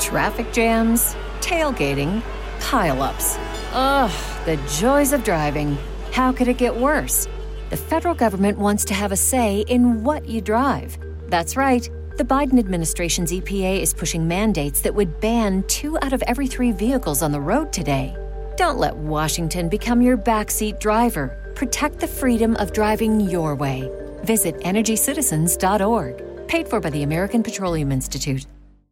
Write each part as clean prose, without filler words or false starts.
Traffic jams, tailgating, pile-ups. Ugh, the joys of driving. How could it get worse? The federal government wants to have a say in what you drive. That's right. The Biden administration's EPA is pushing mandates that would ban 2 out of every 3 vehicles on the road today. Don't let Washington become your backseat driver. Protect the freedom of driving your way. Visit EnergyCitizens.org. Paid for by the American Petroleum Institute.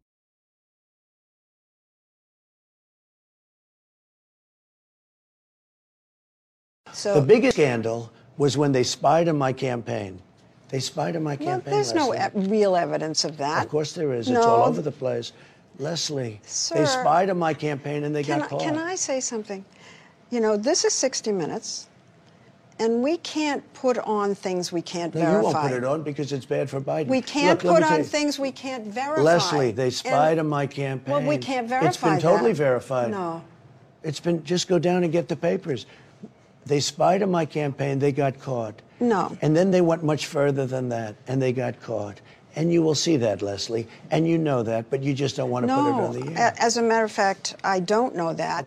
So the biggest scandal was when they spied on my campaign. They spied on my campaign. There's no real evidence of that. Of course there is. No. It's all over the place. Leslie, Sir, they spied on my campaign and they got caught. Can I say something? You know, this is 60 Minutes, and we can't put on things we can't verify. You won't put it on because it's bad for Biden. We can't put on things we can't verify. Leslie, they spied on my campaign. Well, we can't verify It's been totally verified. No. It's been, just go down and get the papers. They spied on my campaign, they got caught. No. And then they went much further than that, and they got caught. And you will see that, Leslie, and you know that, but you just don't want to put it on the air. As a matter of fact, I don't know that.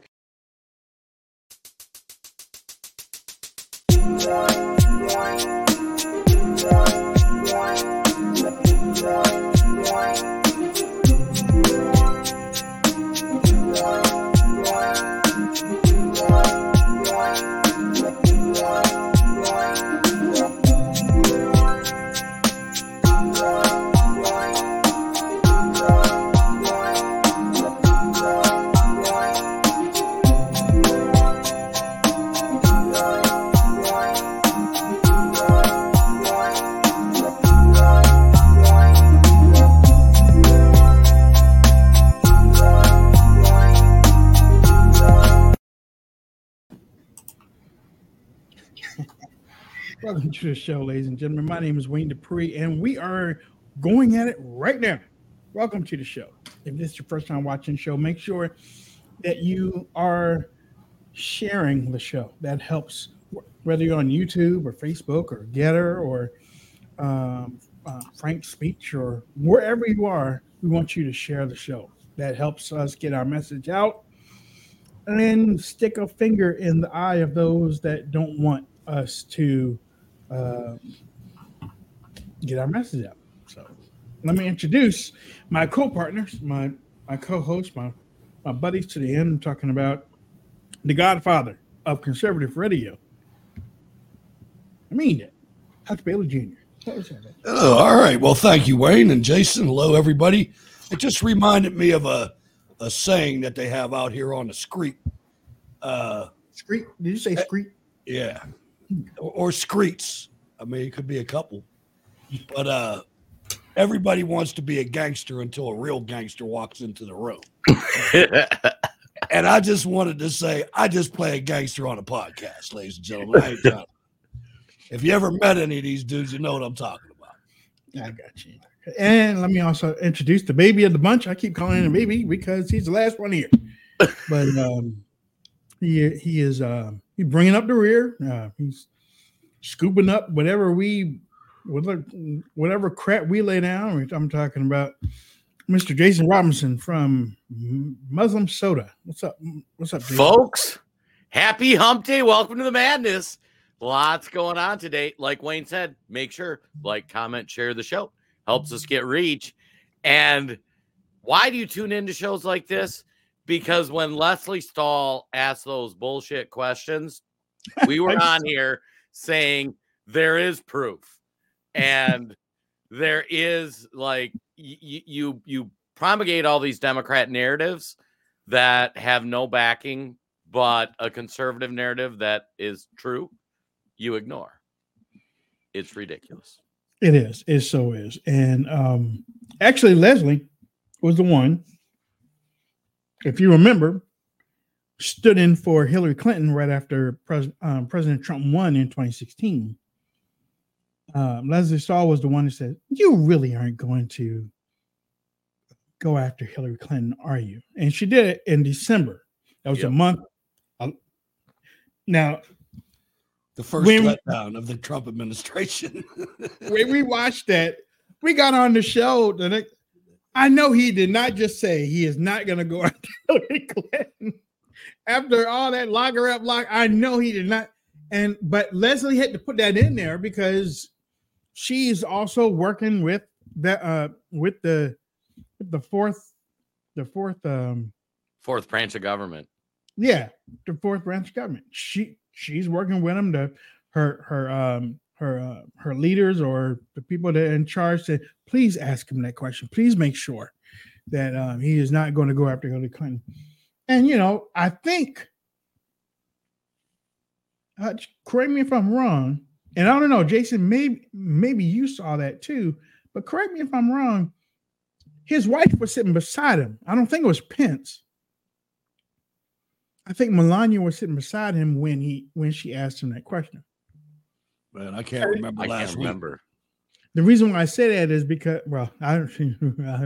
Welcome to the show, ladies and gentlemen. My name is Wayne Dupree, and we are going at it right now. Welcome to the show. If this is your first time watching the show, make sure that you are sharing the show. That helps, whether you're on YouTube or Facebook or Getter or Frank's Speech or wherever you are, we want you to share the show. That helps us get our message out and then stick a finger in the eye of those that don't want us to get our message out. So let me introduce my co-partners, my co-hosts, my buddies to the end. I'm talking about the godfather of conservative radio. I mean it. Hutch Bailey Jr. Oh, all right. Well, thank you, Wayne and Jason. Hello, everybody. It just reminded me of a saying that they have out here on the street. Street? Did you say street? Yeah. Or streets. I mean, it could be a couple. But everybody wants to be a gangster until a real gangster walks into the room. And I just wanted to say, I just play a gangster on a podcast, ladies and gentlemen. I ain't trying. If you ever met any of these dudes, you know what I'm talking about. I got you. And let me also introduce the baby of the bunch. I keep calling him a baby because he's the last one here. But he is he's bringing up the rear. He's scooping up whatever crap we lay down. I'm talking about Mr. Jason Robinson from Muslim Soda. What's up? What's up, Jason? Folks? Happy hump day. Welcome to the madness. Lots going on today. Like Wayne said, make sure, like, comment, share the show. Helps us get reach. And why do you tune into shows like this? Because when Lesley Stahl asked those bullshit questions, we were on here saying there is proof. And there is, like, you promulgate all these Democrat narratives that have no backing, but a conservative narrative that is true, you ignore. It's ridiculous. It is. It so is. And actually, Leslie was the one, if you remember, stood in for Hillary Clinton right after President Trump won in 2016. Lesley Stahl was the one who said, "You really aren't going to go after Hillary Clinton, are you?" And she did it in December. That was a month. Now, the first letdown of the Trump administration. When we watched that, we got on the show I know he did not just say he is not going to go after Hillary Clinton. After all that lock her up, I know he did not. But Leslie had to put that in there because she's also working with the fourth branch of government. Yeah, the fourth branch of government. She's working with them. Her leaders or the people that are in charge said, please ask him that question. Please make sure that he is not going to go after Hillary Clinton. And I think, correct me if I'm wrong, and I don't know, Jason, maybe you saw that too, but correct me if I'm wrong. His wife was sitting beside him. I don't think it was Pence. I think Melania was sitting beside him when she asked him that question. Man, I can't remember last week. The reason why I say that is because, well, the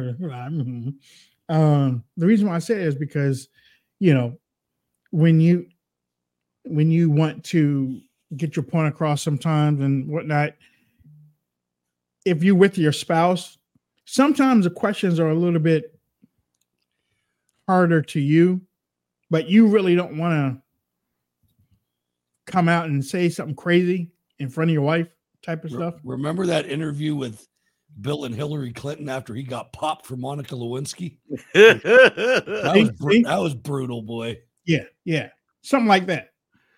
reason why I say it is because, when you want to get your point across sometimes and whatnot, if you're with your spouse, sometimes the questions are a little bit harder to you, but you really don't want to come out and say something crazy in front of your wife type of stuff. Remember that interview with Bill and Hillary Clinton after he got popped for Monica Lewinsky? That was brutal, boy. Yeah. Something like that.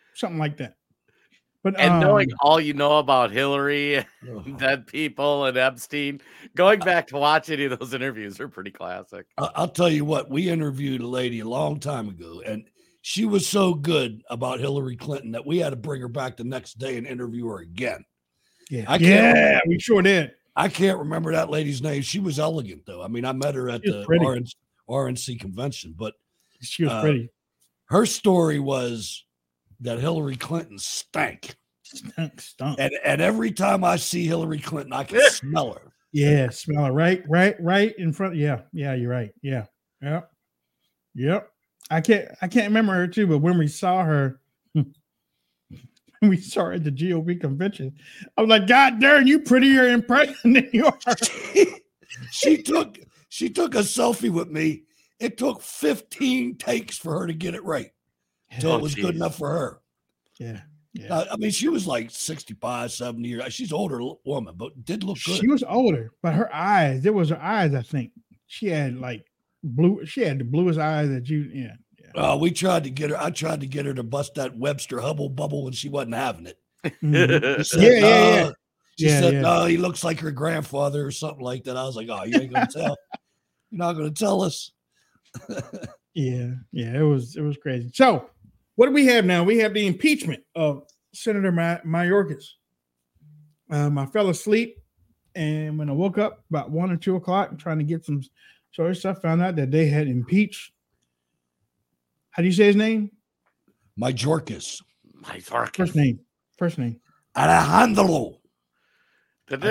But and knowing all you know about Hillary, dead people, and Epstein, going back to watch any of those interviews are pretty classic. I'll tell you what, we interviewed a lady a long time ago, and she was so good about Hillary Clinton that we had to bring her back the next day and interview her again. Yeah, we sure did. I can't remember that lady's name. She was elegant, though. I mean, I met her at the RNC convention, but she was pretty. Her story was that Hillary Clinton stank. Stunk. And every time I see Hillary Clinton, I can smell her. Yeah, smell her right in front. Yeah, you're right. Yeah. Yep. I can't remember her too, but when we saw her at the GOP convention, I was like, God darn, you prettier in person than you are. She took a selfie with me. It took 15 takes for her to get it right. So it was good enough for her. Yeah. I mean, she was like 65, 70 years. She's an older woman, but did look good. She was older, but her eyes, I think. She had like the bluest eyes that you, yeah. We tried to get her. I tried to get her to bust that Webster Hubble bubble when she wasn't having it. Mm-hmm. She said, no, he looks like her grandfather or something like that. I was like, oh, you ain't going to tell. You're not going to tell us. Yeah, it was crazy. So what do we have now? We have the impeachment of Senator Mayorkas. I fell asleep, and when I woke up about 1 or 2 o'clock, trying to get some story stuff, found out that they had impeached. How do you say his name? Mayorkas. First name. Alejandro. Hey,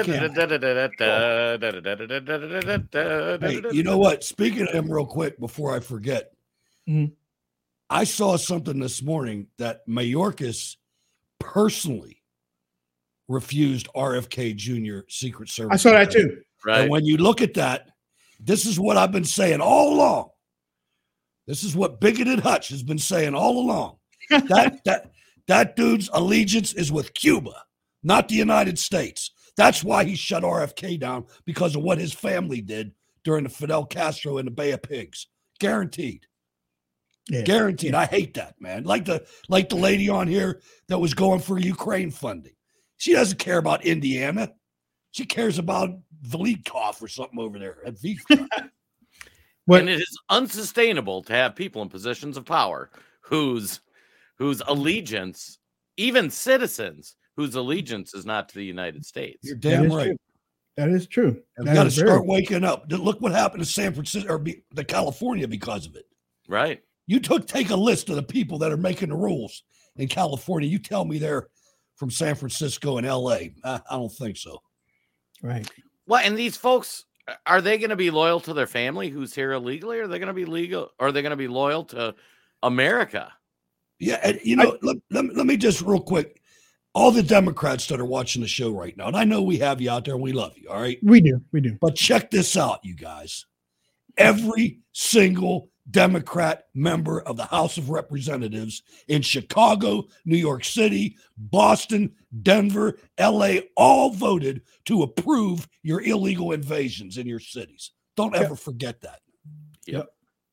you know what? Speaking of him real quick before I forget, I saw something this morning that Mayorkas personally refused RFK Jr. Secret Service. I saw that too. Right. And when you look at that, this is what I've been saying all along. This is what bigoted Hutch has been saying all along. That dude's allegiance is with Cuba, not the United States. That's why he shut RFK down, because of what his family did during the Fidel Castro and the Bay of Pigs. Guaranteed. Yeah. Guaranteed. Yeah. I hate that, man. Like the lady on here that was going for Ukraine funding. She doesn't care about Indiana. She cares about Velikov or something over there at Vivka. And it is unsustainable to have people in positions of power whose allegiance, even citizens, whose allegiance is not to the United States. You're damn right. True. That is true. And we got to start waking up. Look what happened to San Francisco or the California because of it. Right. You take a list of the people that are making the rules in California. You tell me they're from San Francisco and LA. I don't think so. Right. Well, and these folks, are they going to be loyal to their family who's here illegally? Or are they going to be legal? Or are they going to be loyal to America? Yeah. And, let me just real quick. All the Democrats that are watching the show right now, and I know we have you out there and we love you, all right? We do. But check this out, you guys. every single Democrat member of the House of Representatives in Chicago, New York City, Boston, Denver, LA, all voted to approve your illegal invasions in your cities. Don't ever forget that. Yep.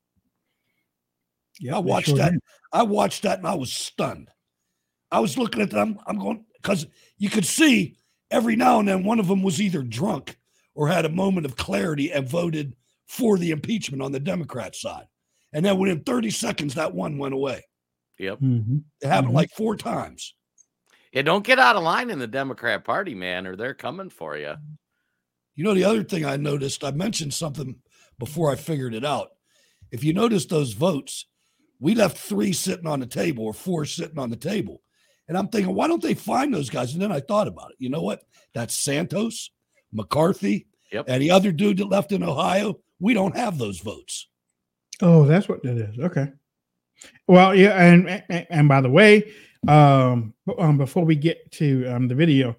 I watched that. I watched that and I was stunned. I was looking at them. I'm going, because you could see every now and then one of them was either drunk or had a moment of clarity and voted for the impeachment on the Democrat side. And then within 30 seconds, that one went away. Yep. It happened like 4 times. Yeah, don't get out of line in the Democrat Party, man, or they're coming for you. You know, the other thing I noticed, I mentioned something before I figured it out. If you notice those votes, we left 3 sitting on the table or 4 sitting on the table. And I'm thinking, why don't they find those guys? And then I thought about it. You know what? That's Santos, McCarthy, and the other dude that left in Ohio. We don't have those votes. Oh, that's what that is. Okay. Well, yeah, and by the way, before we get to the video,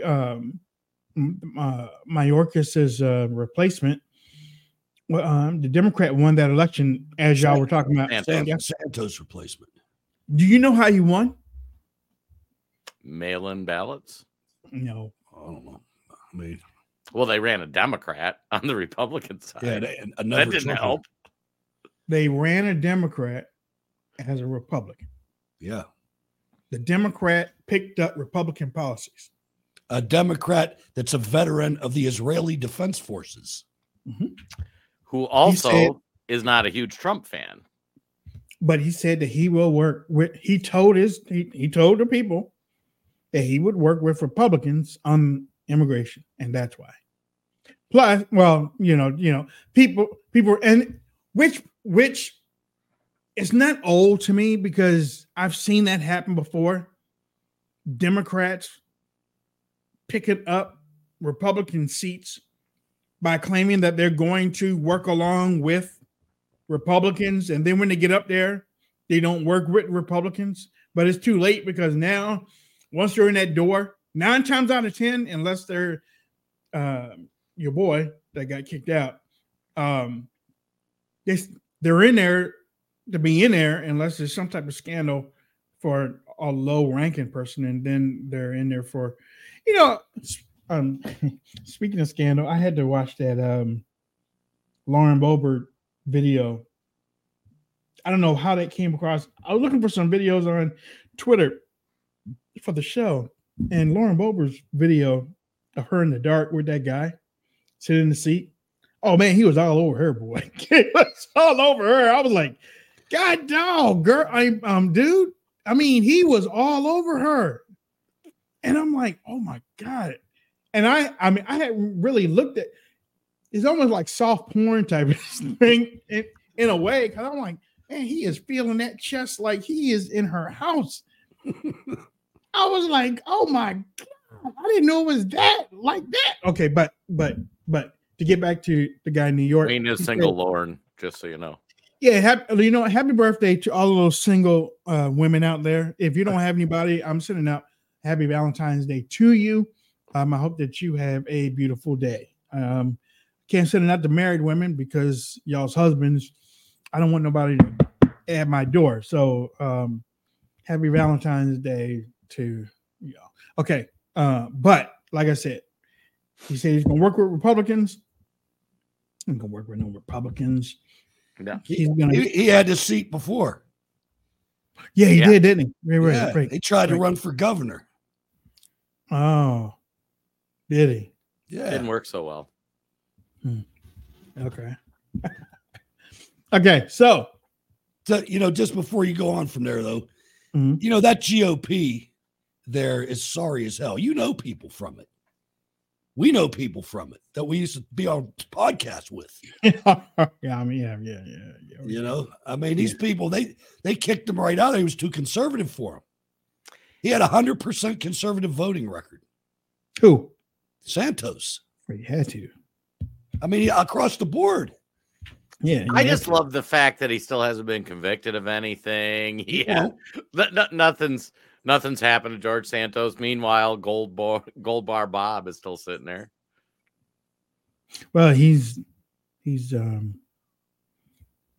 Mayorkas's replacement, the Democrat won that election, as y'all were talking about. Santos replacement. Do you know how he won? Mail-in ballots? No. I don't know. I mean, well, they ran a Democrat on the Republican side. Yeah, that didn't help. They ran a Democrat as a Republican. Yeah. The Democrat picked up Republican policies. A Democrat that's a veteran of the Israeli Defense Forces. Who also is not a huge Trump fan. But he said that he will work with, he told the people that he would work with Republicans on immigration. And that's why. Plus, well, people, and which it's not old to me because I've seen that happen before. Democrats picking up Republican seats by claiming that they're going to work along with Republicans. And then when they get up there, they don't work with Republicans. But it's too late because now, once you're in that door, 9 times out of 10, unless they're your boy that got kicked out, they're in there to be in there unless there's some type of scandal for a low-ranking person, and then they're in there for, speaking of scandal, I had to watch that Lauren Boebert video. I don't know how that came across. I was looking for some videos on Twitter for the show, and Lauren Boebert's video of her in the dark with that guy sitting in the seat. Oh man, he was all over her, boy. He was all over her. I was like, God dog, girl, dude. I mean, he was all over her. And I'm like, oh my God. And I hadn't really looked at, it's almost like soft porn type of thing in a way. Cause I'm like, man, he is feeling that chest like he is in her house. I was like, oh my God, I didn't know it was that like that. Okay, but to get back to the guy in New York. Wayne is single, Lauren, just so you know. Yeah, happy birthday to all of those single women out there. If you don't have anybody, I'm sending out happy Valentine's Day to you. I hope that you have a beautiful day. Can't send it out to married women because y'all's husbands, I don't want nobody at my door. So happy Valentine's Day to y'all. Okay. But like I said, he said he's going to work with Republicans. I'm going to work with no Republicans. Yeah. He had his seat before. Yeah, he did, didn't he? Right. He tried to run for governor. Oh, did he? Yeah. Didn't work so well. Okay. Okay, so just before you go on from there, though, that GOP there is sorry as hell. You know people from it. We know people from it that we used to be on podcasts with. Yeah. These people, they kicked him right out. He was too conservative for him. He had 100% conservative voting record. Who? Santos. He had to. Across the board. Yeah. I just love the fact that he still hasn't been convicted of anything. Yeah. Nothing's happened to George Santos. Meanwhile, Gold Bar Bob is still sitting there. Well, he's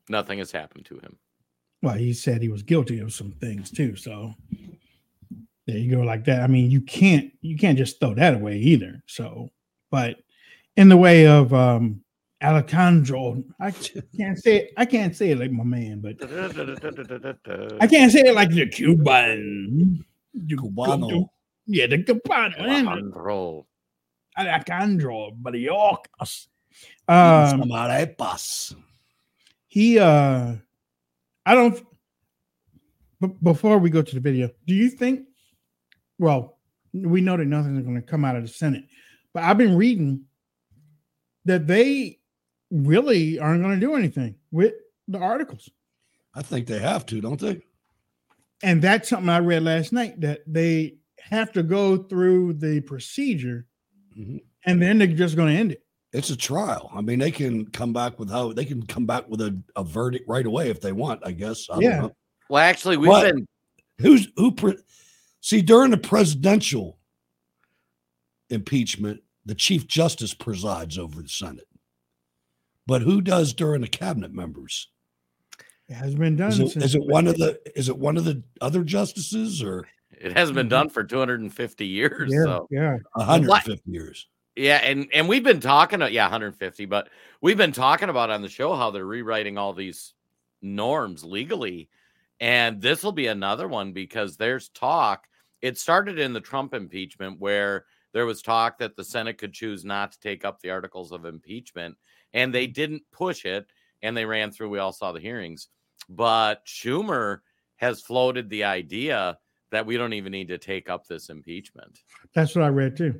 Nothing has happened to him. Well, he said he was guilty of some things too. So there you go, like that. I mean, you can't just throw that away either. So, but in the way of Alejandro, I can't say it like my man, but I can't say it like the Cuban. Cubano. Yeah, the Cubano. Alejandro Barriocas. Some arepas. He I don't. Before we go to the video, do you think? Well, we know that nothing's going to come out of the Senate, but I've been reading that they really aren't going to do anything with the articles. I think they have to, don't they? And that's something I read last night, that they have to go through the procedure, and then they're just going to end it. It's a trial. I mean, they can come back with a verdict right away if they want, I guess. I don't know. Well, actually, see, during the presidential impeachment, the Chief Justice presides over the Senate. But who does during the cabinet members? It has been done. Is it one of the other justices, or it hasn't been done for 250 years? Yeah, 150 years. Yeah, and we've been talking 150, but we've been talking about on the show how they're rewriting all these norms legally, and this will be another one because there's talk. It started in the Trump impeachment where there was talk that the Senate could choose not to take up the articles of impeachment, and they didn't push it, and they ran through. We all saw the hearings, but Schumer has floated the idea that we don't even need to take up this impeachment. That's what I read too.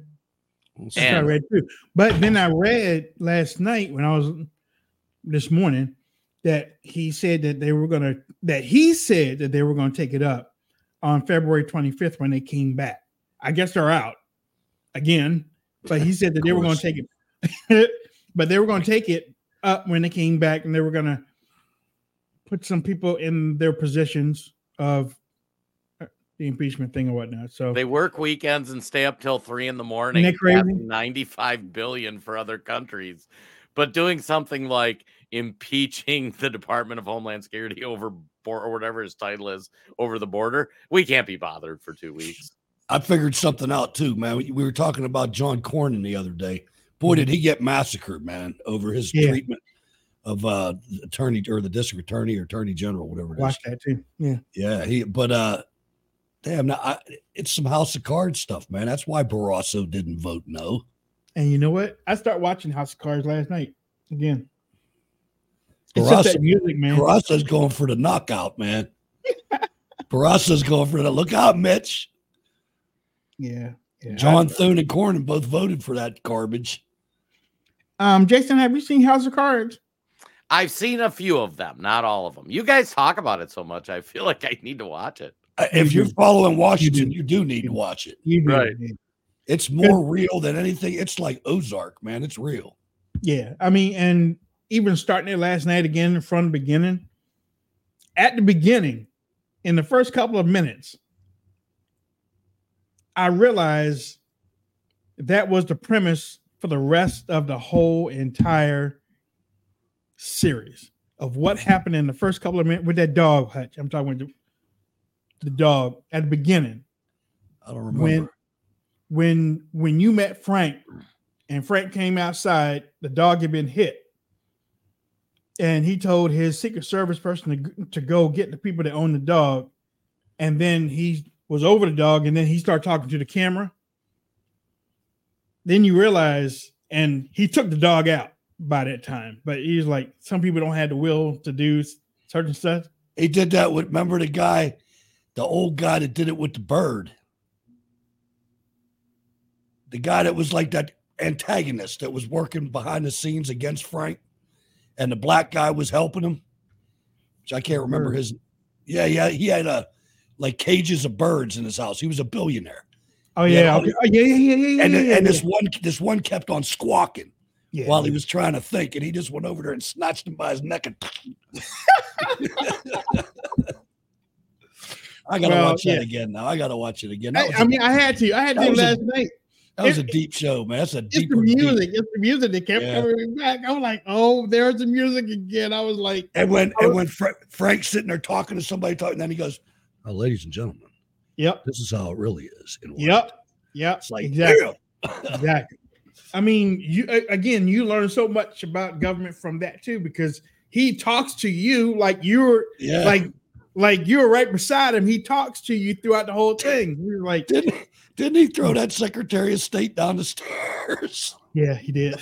But then I read last night this morning that he said that they were going to take it up on February 25th when they came back. I guess they're out again, but he said that they were going to take it, but they were going to take it up when they came back, and they were going to put some people in their positions of the impeachment thing or whatnot. So they work weekends and stay up till 3 a.m. $95 billion for other countries, but doing something like impeaching the Department of Homeland Security or whatever his title is over the border, we can't be bothered for 2 weeks. I figured something out too, man. We were talking about John Cornyn the other day. Boy, did he get massacred, man, over his treatment of attorney or the district attorney or attorney general, whatever it is. Watch that too. Yeah. Damn, it's some House of Cards stuff, man. That's why Barrasso didn't vote no. And you know what? I started watching House of Cards last night again. It's just that music, man. Barrasso's going for the knockout, man. Barrasso's going for the look out, Mitch. Yeah. John Thune and Cornyn both voted for that garbage. Jason, have you seen House of Cards? I've seen a few of them, not all of them. You guys talk about it so much, I feel like I need to watch it. If you're following Washington, you do need to watch it. Right. It's more real than anything. It's like Ozark, man. It's real. Yeah. I mean, and even starting it last night again from the beginning, at the beginning, in the first couple of minutes, I realized that was the premise for the rest of the whole entire series of what happened in the first couple of minutes with that dog, Hutch. I'm talking with the dog at the beginning. I don't remember. When you met Frank and Frank came outside, the dog had been hit. And he told his Secret Service person to go get the people that own the dog. And then he was over the dog, and then he started talking to the camera. Then you realize, and he took the dog out by that time. But he's like, some people don't have the will to do certain stuff. He did that with, remember the old guy that did it with the bird? The guy that was like that antagonist that was working behind the scenes against Frank, and the black guy was helping him, which I can't remember his. Yeah, he had like cages of birds in his house. He was a billionaire. Oh yeah, yeah. And this one kept on squawking while he was trying to think, and he just went over there and snatched him by his neck and. I gotta watch that again now. I gotta watch it again. I had to last night That was a deep show, man. That's a It's deep. the music. It's the music that kept coming back. I was like, oh, there's the music again. I was like, and when Frank's sitting there talking to somebody, and then he goes, "Oh, ladies and gentlemen, this is how it really is." Yep. It's like exactly. Exactly. I mean, you learn so much about government from that too, because he talks to you like you're like you're right beside him. He talks to you throughout the whole thing. We were like, didn't he throw that Secretary of State down the stairs? Yeah, he did.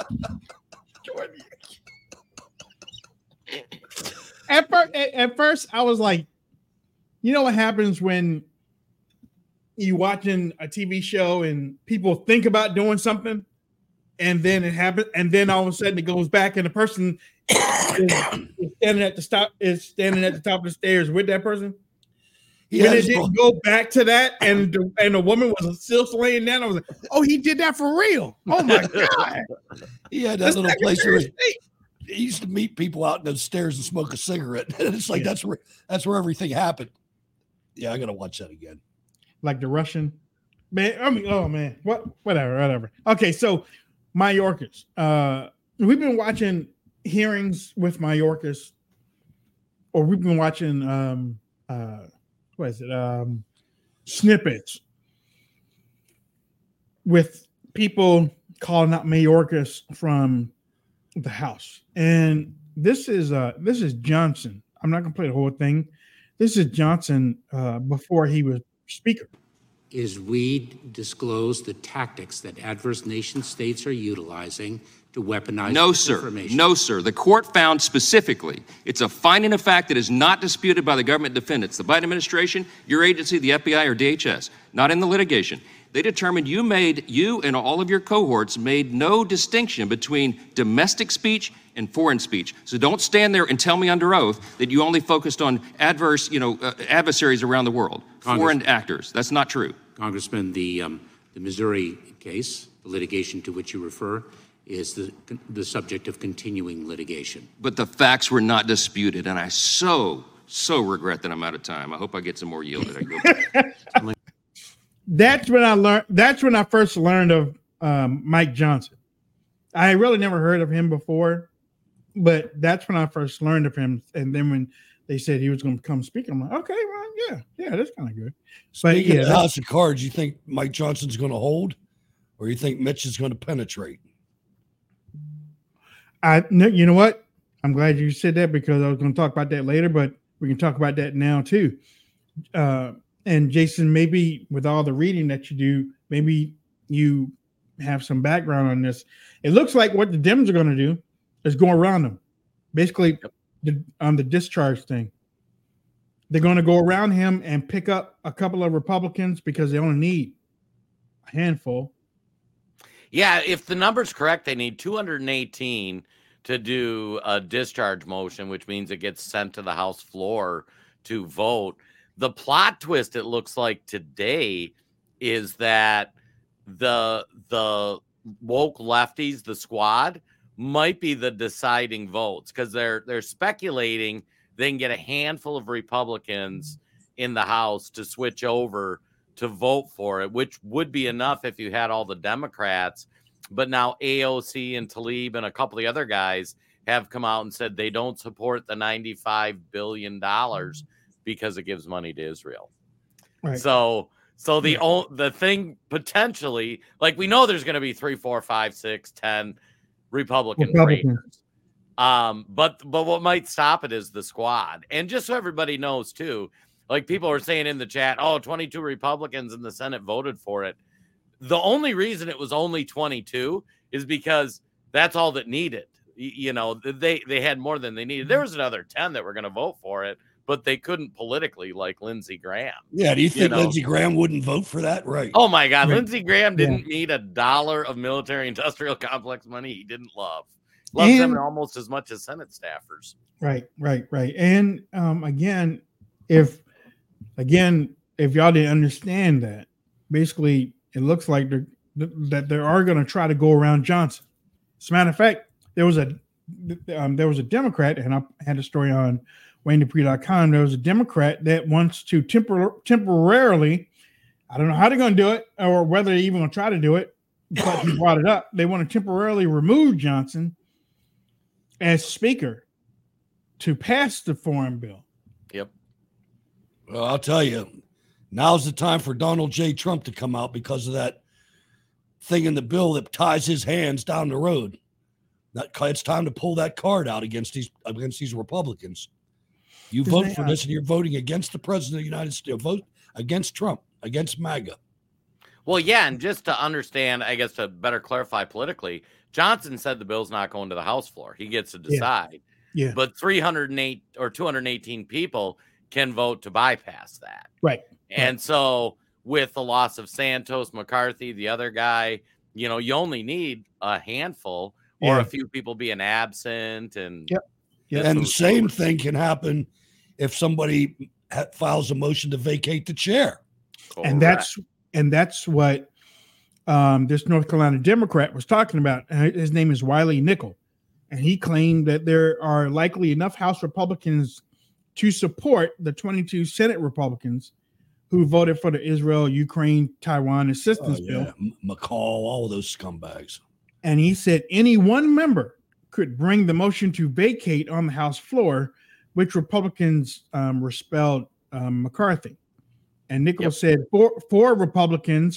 At first, I was like, you know what happens when you watching a TV show and people think about doing something, and then it happens, and then all of a sudden it goes back, and the person is standing at the top of the stairs with that person. When it didn't go back to that, and the woman was still laying down, I was like, "Oh, he did that for real! Oh my god!" He had that little place where he used to meet people out in the stairs and smoke a cigarette. And it's like that's where everything happened. Yeah, I gotta watch that again. Like the Russian man. I mean, oh man, whatever. Okay, so Mayorkas. We've been watching hearings with Mayorkas, or we've been watching snippets with people calling out Mayorkas from the House. And this is Johnson. I'm not gonna play the whole thing. This is Johnson before he was Speaker. Is we disclose the tactics that adverse nation states are utilizing to weaponize information. No, sir. The court found specifically it's a finding of fact that is not disputed by the government defendants, the Biden administration, your agency, the FBI, or DHS, not in the litigation. They determined you and all of your cohorts made no distinction between domestic speech and foreign speech. So don't stand there and tell me under oath that you only focused on adversaries around the world, foreign actors. That's not true. Congressman, the Missouri case, the litigation to which you refer, is the subject of continuing litigation. But the facts were not disputed, and I so regret that I'm out of time. I hope I get some more yield. That's when I learned. That's when I first learned of Mike Johnson. I really never heard of him before, but that's when I first learned of him. And then when they said he was going to become Speaker, I'm like, okay, well, yeah, that's kind of good. Speaking of the House of Cards, you think Mike Johnson's going to hold, or you think Mitch is going to penetrate? You know what? I'm glad you said that, because I was going to talk about that later, but we can talk about that now too. And Jason, maybe with all the reading that you do, maybe you have some background on this. It looks like what the Dems are going to do is go around them, basically on the discharge thing. They're going to go around him and pick up a couple of Republicans because they only need a handful. Yeah, if the number's correct, they need 218 to do a discharge motion, which means it gets sent to the House floor to vote. The plot twist, it looks like today, is that the woke lefties, the squad, might be the deciding votes, because they're speculating they can get a handful of Republicans in the House to switch over to vote for it, which would be enough if you had all the Democrats. But now AOC and Tlaib and a couple of the other guys have come out and said they don't support the $95 billion because it gives money to Israel. Right. So the thing potentially, like, we know there's going to be 3, 4, 5, 6, 10 Republican traitors. But what might stop it is the squad. And just so everybody knows too, like people are saying in the chat, 22 Republicans in the Senate voted for it. The only reason it was only 22 is because that's all that needed. You know, they had more than they needed. There was another 10 that were going to vote for it, but they couldn't politically, like Lindsey Graham. Yeah, do you think Lindsey Graham wouldn't vote for that? Right. Oh my God, right. Lindsey Graham didn't need $1 of military-industrial complex money he didn't love. Loves them almost as much as Senate staffers. Right. And again, if y'all didn't understand that, basically it looks like that they are going to try to go around Johnson. As a matter of fact, there was a Democrat, and I had a story on WayneDupree.com. There was a Democrat that wants to temporarily I don't know how they're going to do it or whether they're even going to try to do it, but he brought it up. They want to temporarily remove Johnson as speaker to pass the foreign bill. Yep. Well, I'll tell you, now's the time for Donald J. Trump to come out because of that thing in the bill that ties his hands down the road. It's time to pull that card out against these Republicans. You vote for this, and you're voting against the president of the United States. Vote against Trump, against MAGA. Well, yeah, and just to understand, I guess to better clarify politically, Johnson said the bill's not going to the House floor. He gets to decide. Yeah. But 308 or 218 people can vote to bypass that. Right. And so with the loss of Santos, McCarthy, the other guy, you only need a handful or a few people being absent. And and the same thing can happen if somebody files a motion to vacate the chair. Correct. And that's what this North Carolina Democrat was talking about. His name is Wiley Nickel. And he claimed that there are likely enough House Republicans to support the 22 Senate Republicans who voted for the Israel, Ukraine, Taiwan assistance bill. McCall, all of those scumbags. And he said any one member could bring the motion to vacate on the House floor, which Republicans repelled McCarthy. And Nichols said four Republicans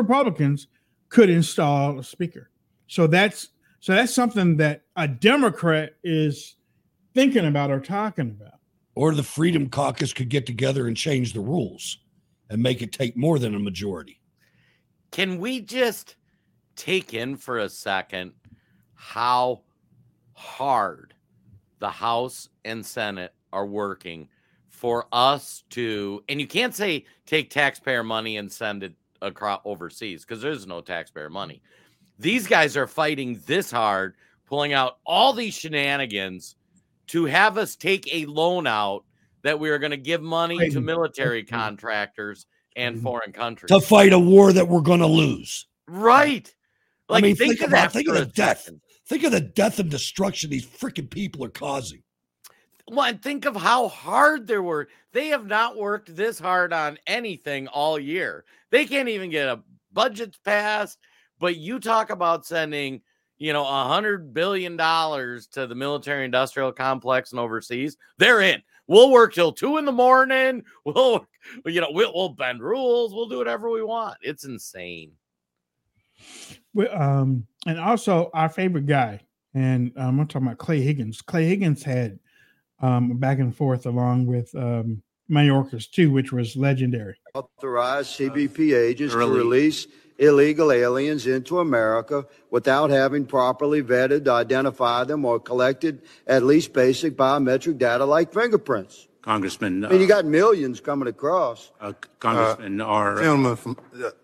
could install a speaker. So that's something that a Democrat is thinking about or talking about. Or the Freedom Caucus could get together and change the rules and make it take more than a majority. Can we just take in for a second how hard the House and Senate are working for us to, and you can't say take taxpayer money and send it across overseas because there's no taxpayer money. These guys are fighting this hard, pulling out all these shenanigans to have us take a loan out that we are going to give money to military contractors and foreign countries to fight a war that we're going to lose. Right. Like, I mean, think of the death. Think of the death and destruction these freaking people are causing. Well, and think of how hard they were. They have not worked this hard on anything all year. They can't even get a budget passed. But you talk about sending, $100 billion to the military industrial complex and overseas. They're in. We'll work till 2 a.m. We'll bend rules. We'll do whatever we want. It's insane. And also our favorite guy, and I'm talking about Clay Higgins. Clay Higgins had back and forth along with Mayorkas too, which was legendary. Authorized CBP agents to release illegal aliens into America without having properly vetted, identified them, or collected at least basic biometric data like fingerprints. Congressman, I mean, you got millions coming across. Congressman, gentleman from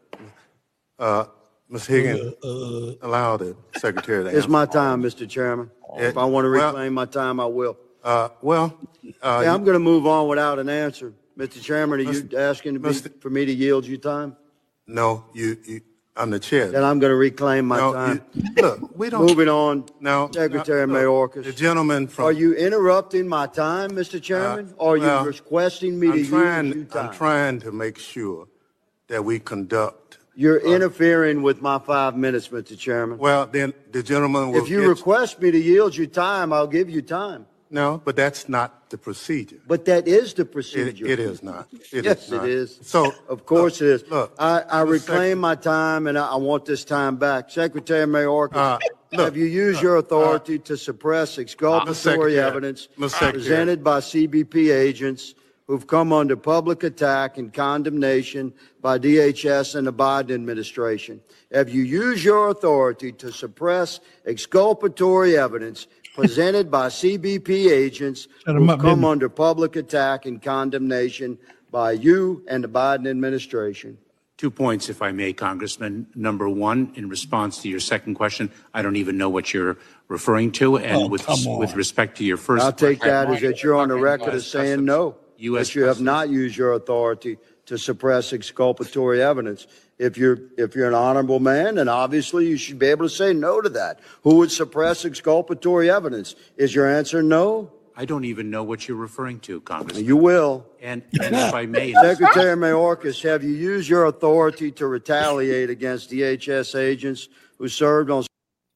Ms. Higgins, allow the secretary to answer. It's my time, Mr. Chairman. If I want to reclaim my time, I will. I'm going to move on without an answer. Mr. Chairman, are you asking for me to yield you time? No, I'm the chair. Then I'm going to reclaim my time. Look, we don't. Moving on. No, Secretary Mayorkas. The gentleman from. Are you interrupting my time, Mr. Chairman? Or are you requesting me to use your time? I'm trying to make sure that we conduct. You're interfering with my 5 minutes, Mr. Chairman. Well, then the gentleman will. If you request me to yield you time, I'll give you time. No, but that's not the procedure. But that is the procedure. It is not. Yes, it is. So, of course it is. Look, I reclaim my time, and I want this time back. Secretary Mayorkas, have you used your authority to suppress exculpatory evidence presented by CBP agents who've come under public attack and condemnation by DHS and the Biden administration? Have you used your authority to suppress exculpatory evidence presented by CBP agents who come under public attack and condemnation by you and the Biden administration? 2 points, if I may, Congressman. Number one, in response to your second question, I don't even know what you're referring to. And with respect to your first I'll take that as that you're on the record as saying no, that you have not used your authority to suppress exculpatory evidence. If you're an honorable man, then obviously you should be able to say no to that. Who would suppress exculpatory evidence? Is your answer no? I don't even know what you're referring to, Congressman. You will. And if I may, Secretary Mayorkas, have you used your authority to retaliate against DHS agents who served on?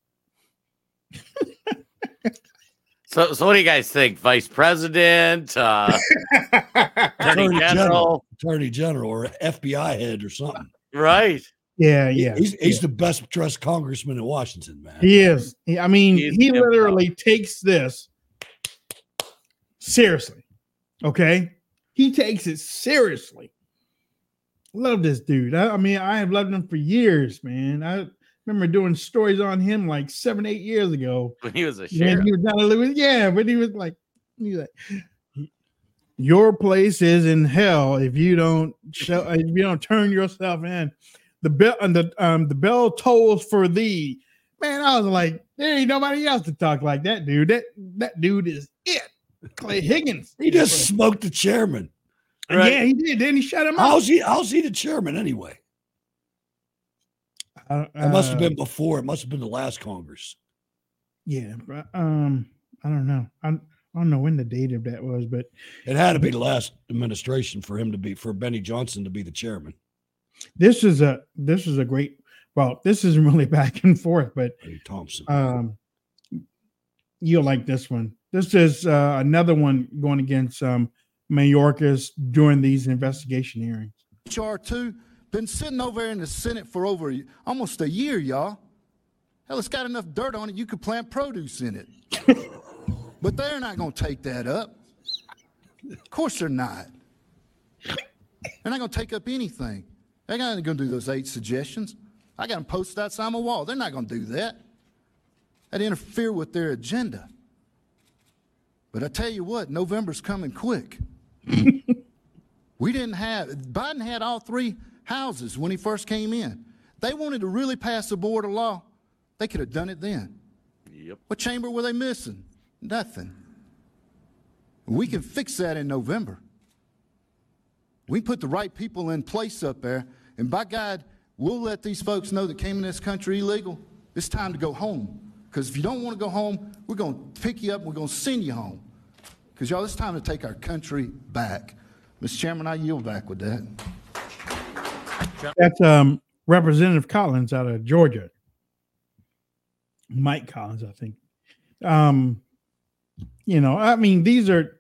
So what do you guys think? Vice President, Attorney General, or FBI head or something? Right. Yeah. He's the best dressed congressman in Washington, man. He is. I mean, he literally takes this seriously. Okay. He takes it seriously. Love this dude. I mean, I have loved him for years, man. I remember doing stories on him like 7-8 years ago. When he was a sheriff. He was down in Louis. Yeah, but he was like, your place is in hell if you don't turn yourself in. The bell tolls for thee. Man, I was like, there ain't nobody else to talk like that dude. That dude is it. Clay Higgins. He just smoked the chairman. Right? Yeah, he did. Then he shut him up. How's he the chairman anyway? It must have been before. It must have been the last Congress. Yeah, but I don't know. I don't know when the date of that was, but it had to be the last administration for Benny Johnson to be the chairman. This is a great. Well, this isn't really back and forth, but Thompson. You'll like this one. This is another one going against Mayorkas during these investigation hearings. HR 2 been sitting over there in the Senate for almost a year, y'all. Hell, it's got enough dirt on it you could plant produce in it. But they're not going to take that up. Of course they're not. They're not going to take up anything. They're not going to do those 8 suggestions. I got them posted outside my wall. They're not going to do that. That'd interfere with their agenda. But I tell you what, November's coming quick. Biden had all 3 houses when he first came in. They wanted to really pass a border law. They could have done it then. Yep. What chamber were they missing? Nothing. We can fix that in November. We put the right people in place up there, and by God, we'll let these folks know that came in this country illegal. It's time to go home. Because if you don't want to go home, we're going to pick you up and we're going to send you home. Because, y'all, it's time to take our country back. Mr. Chairman, I yield back with that. That's Representative Collins out of Georgia. Mike Collins, I think. I mean, these are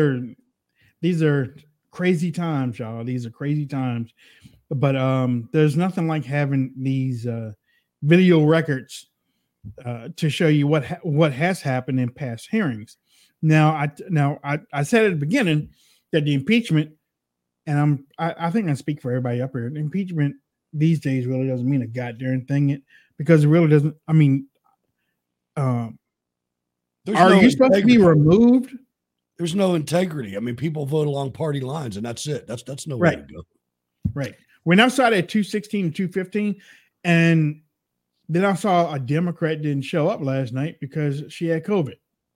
crazy times, y'all. These are crazy times. But there's nothing like having these video records to show you what has happened in past hearings. Now I said at the beginning that the impeachment, and I think I speak for everybody up here. The impeachment these days really doesn't mean a goddamn thing, because it really doesn't. I mean, are you supposed to be removed? There's no integrity. I mean, people vote along party lines, and that's it. That's no way to go. Right. When I saw that at 216 and 215, and then I saw a Democrat didn't show up last night because she had COVID.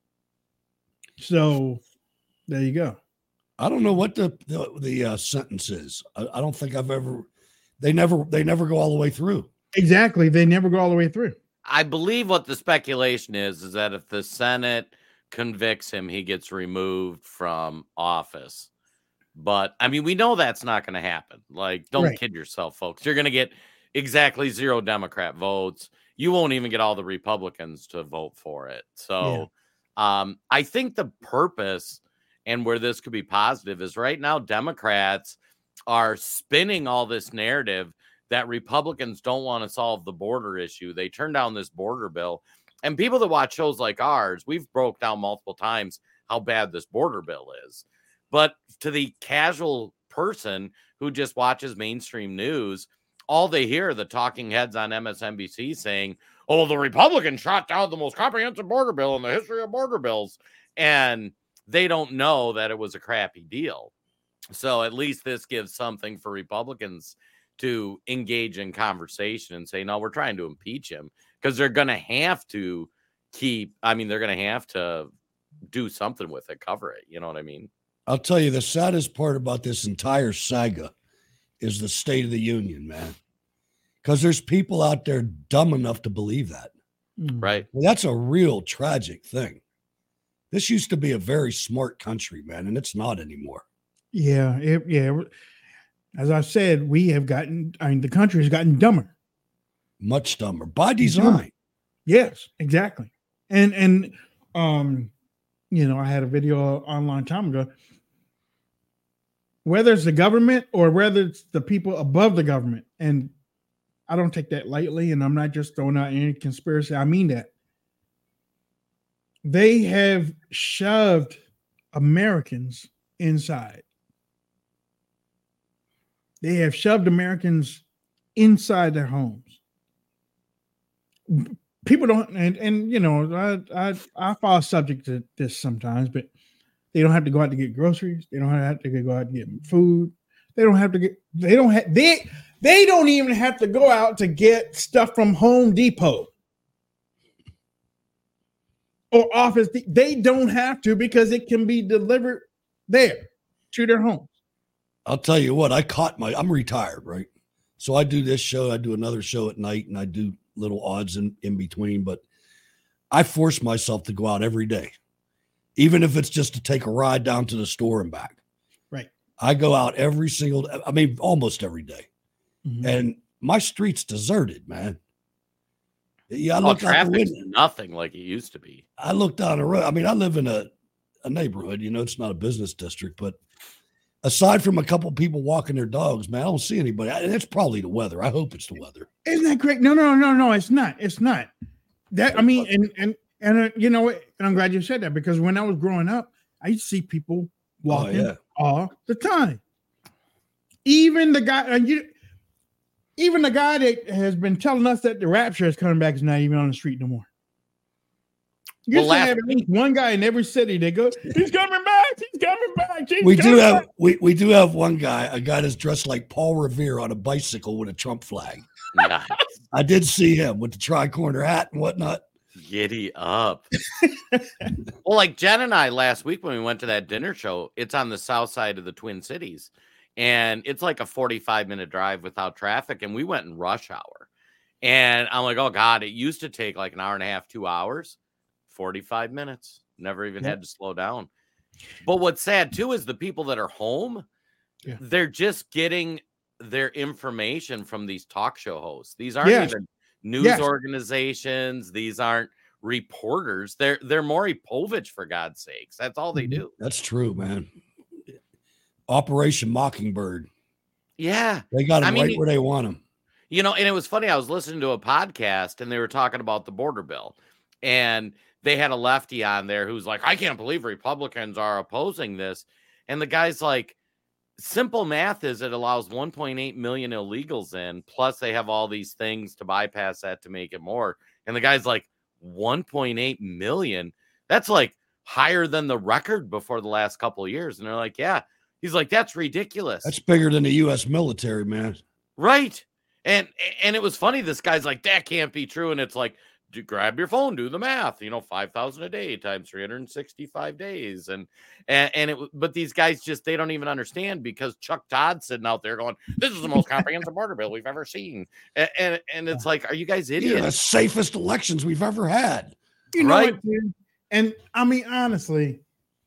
So there you go. I don't know what the sentence is. I don't think I've ever. They never go all the way through. Exactly. They never go all the way through. I believe what the speculation is that if the Senate convicts him, he gets removed from office. But I mean, we know that's not going to happen. Like, don't kid yourself, folks. You're going to get exactly 0 Democrat votes. You won't even get all the Republicans to vote for it. So I think the purpose and where this could be positive is right now, Democrats are spinning all this narrative that Republicans don't want to solve the border issue. They turn down this border bill. And people that watch shows like ours, we've broke down multiple times how bad this border bill is. But to the casual person who just watches mainstream news, all they hear are the talking heads on MSNBC saying, oh, the Republicans shot down the most comprehensive border bill in the history of border bills. And they don't know that it was a crappy deal. So at least this gives something for Republicans to engage in conversation and say, no, we're trying to impeach him, because they're going to have to they're going to have to do something with it, cover it. You know what I mean? I'll tell you, the saddest part about this entire saga is the State of the Union, man. Because there's people out there dumb enough to believe that. Right. Well, that's a real tragic thing. This used to be a very smart country, man, and it's not anymore. Yeah. As I said, the country has gotten dumber. Much dumber by design. Yes, exactly. And I had a video a long time ago. Whether it's the government or whether it's the people above the government, and I don't take that lightly, and I'm not just throwing out any conspiracy. I mean that. They have shoved Americans inside. They have shoved Americans inside their homes. People don't, I fall subject to this sometimes, but they don't have to go out to get groceries. They don't have to go out to get food. They don't even have to go out to get stuff from Home Depot or Office. They don't have to because it can be delivered there to their homes. I'll tell you what, I'm retired, right? So I do this show, I do another show at night, and I do little odds in between, but I force myself to go out every day, even if it's just to take a ride down to the store and back. Right. I go out almost every day. Mm-hmm. And my street's deserted, man. Yeah, I look out the window. Nothing like it used to be. I look down the road. I mean, I live in a neighborhood, it's not a business district, but aside from a couple people walking their dogs, man, I don't see anybody. It's probably the weather. I hope it's the weather. Isn't that great? No, it's not. It's not. That, I mean, and you know what? And I'm glad you said that, because when I was growing up, I used to see people walking all the time. Even the guy that has been telling us that the rapture is coming back is not even on the street no more. You used to have at least one guy in every city that goes, he's coming back, he's coming back. We do have one guy, a guy that's dressed like Paul Revere on a bicycle with a Trump flag. Nice. I did see him with the tri-corner hat and whatnot. Giddy up. Well, like Jen and I last week when we went to that dinner show, it's on the south side of the Twin Cities. And it's like a 45-minute drive without traffic. And we went in rush hour. And I'm like, oh, God, it used to take like an hour and a half, 2 hours. 45 minutes. Never even had to slow down. But what's sad, too, is the people that are home, they're just getting their information from these talk show hosts. These aren't even news organizations. These aren't reporters. They're Maury Povich, for God's sakes. That's all they do. That's true, man. Operation Mockingbird. Yeah. They got them where they want them. And it was funny. I was listening to a podcast, and they were talking about the border bill. And they had a lefty on there who's like, I can't believe Republicans are opposing this. And the guy's like, simple math is it allows 1.8 million illegals in, plus they have all these things to bypass that to make it more. And the guy's like, 1.8 million? That's like higher than the record before the last couple of years. And they're like, yeah. He's like, that's ridiculous. That's bigger than the U.S. military, man. Right. And it was funny. This guy's like, that can't be true. And it's like, grab your phone, do the math, 5,000 a day times 365 days. But these guys they don't even understand, because Chuck Todd's sitting out there going, this is the most comprehensive border bill we've ever seen. And it's like, are you guys idiots? The safest elections we've ever had. You know what, dude? And I mean, honestly,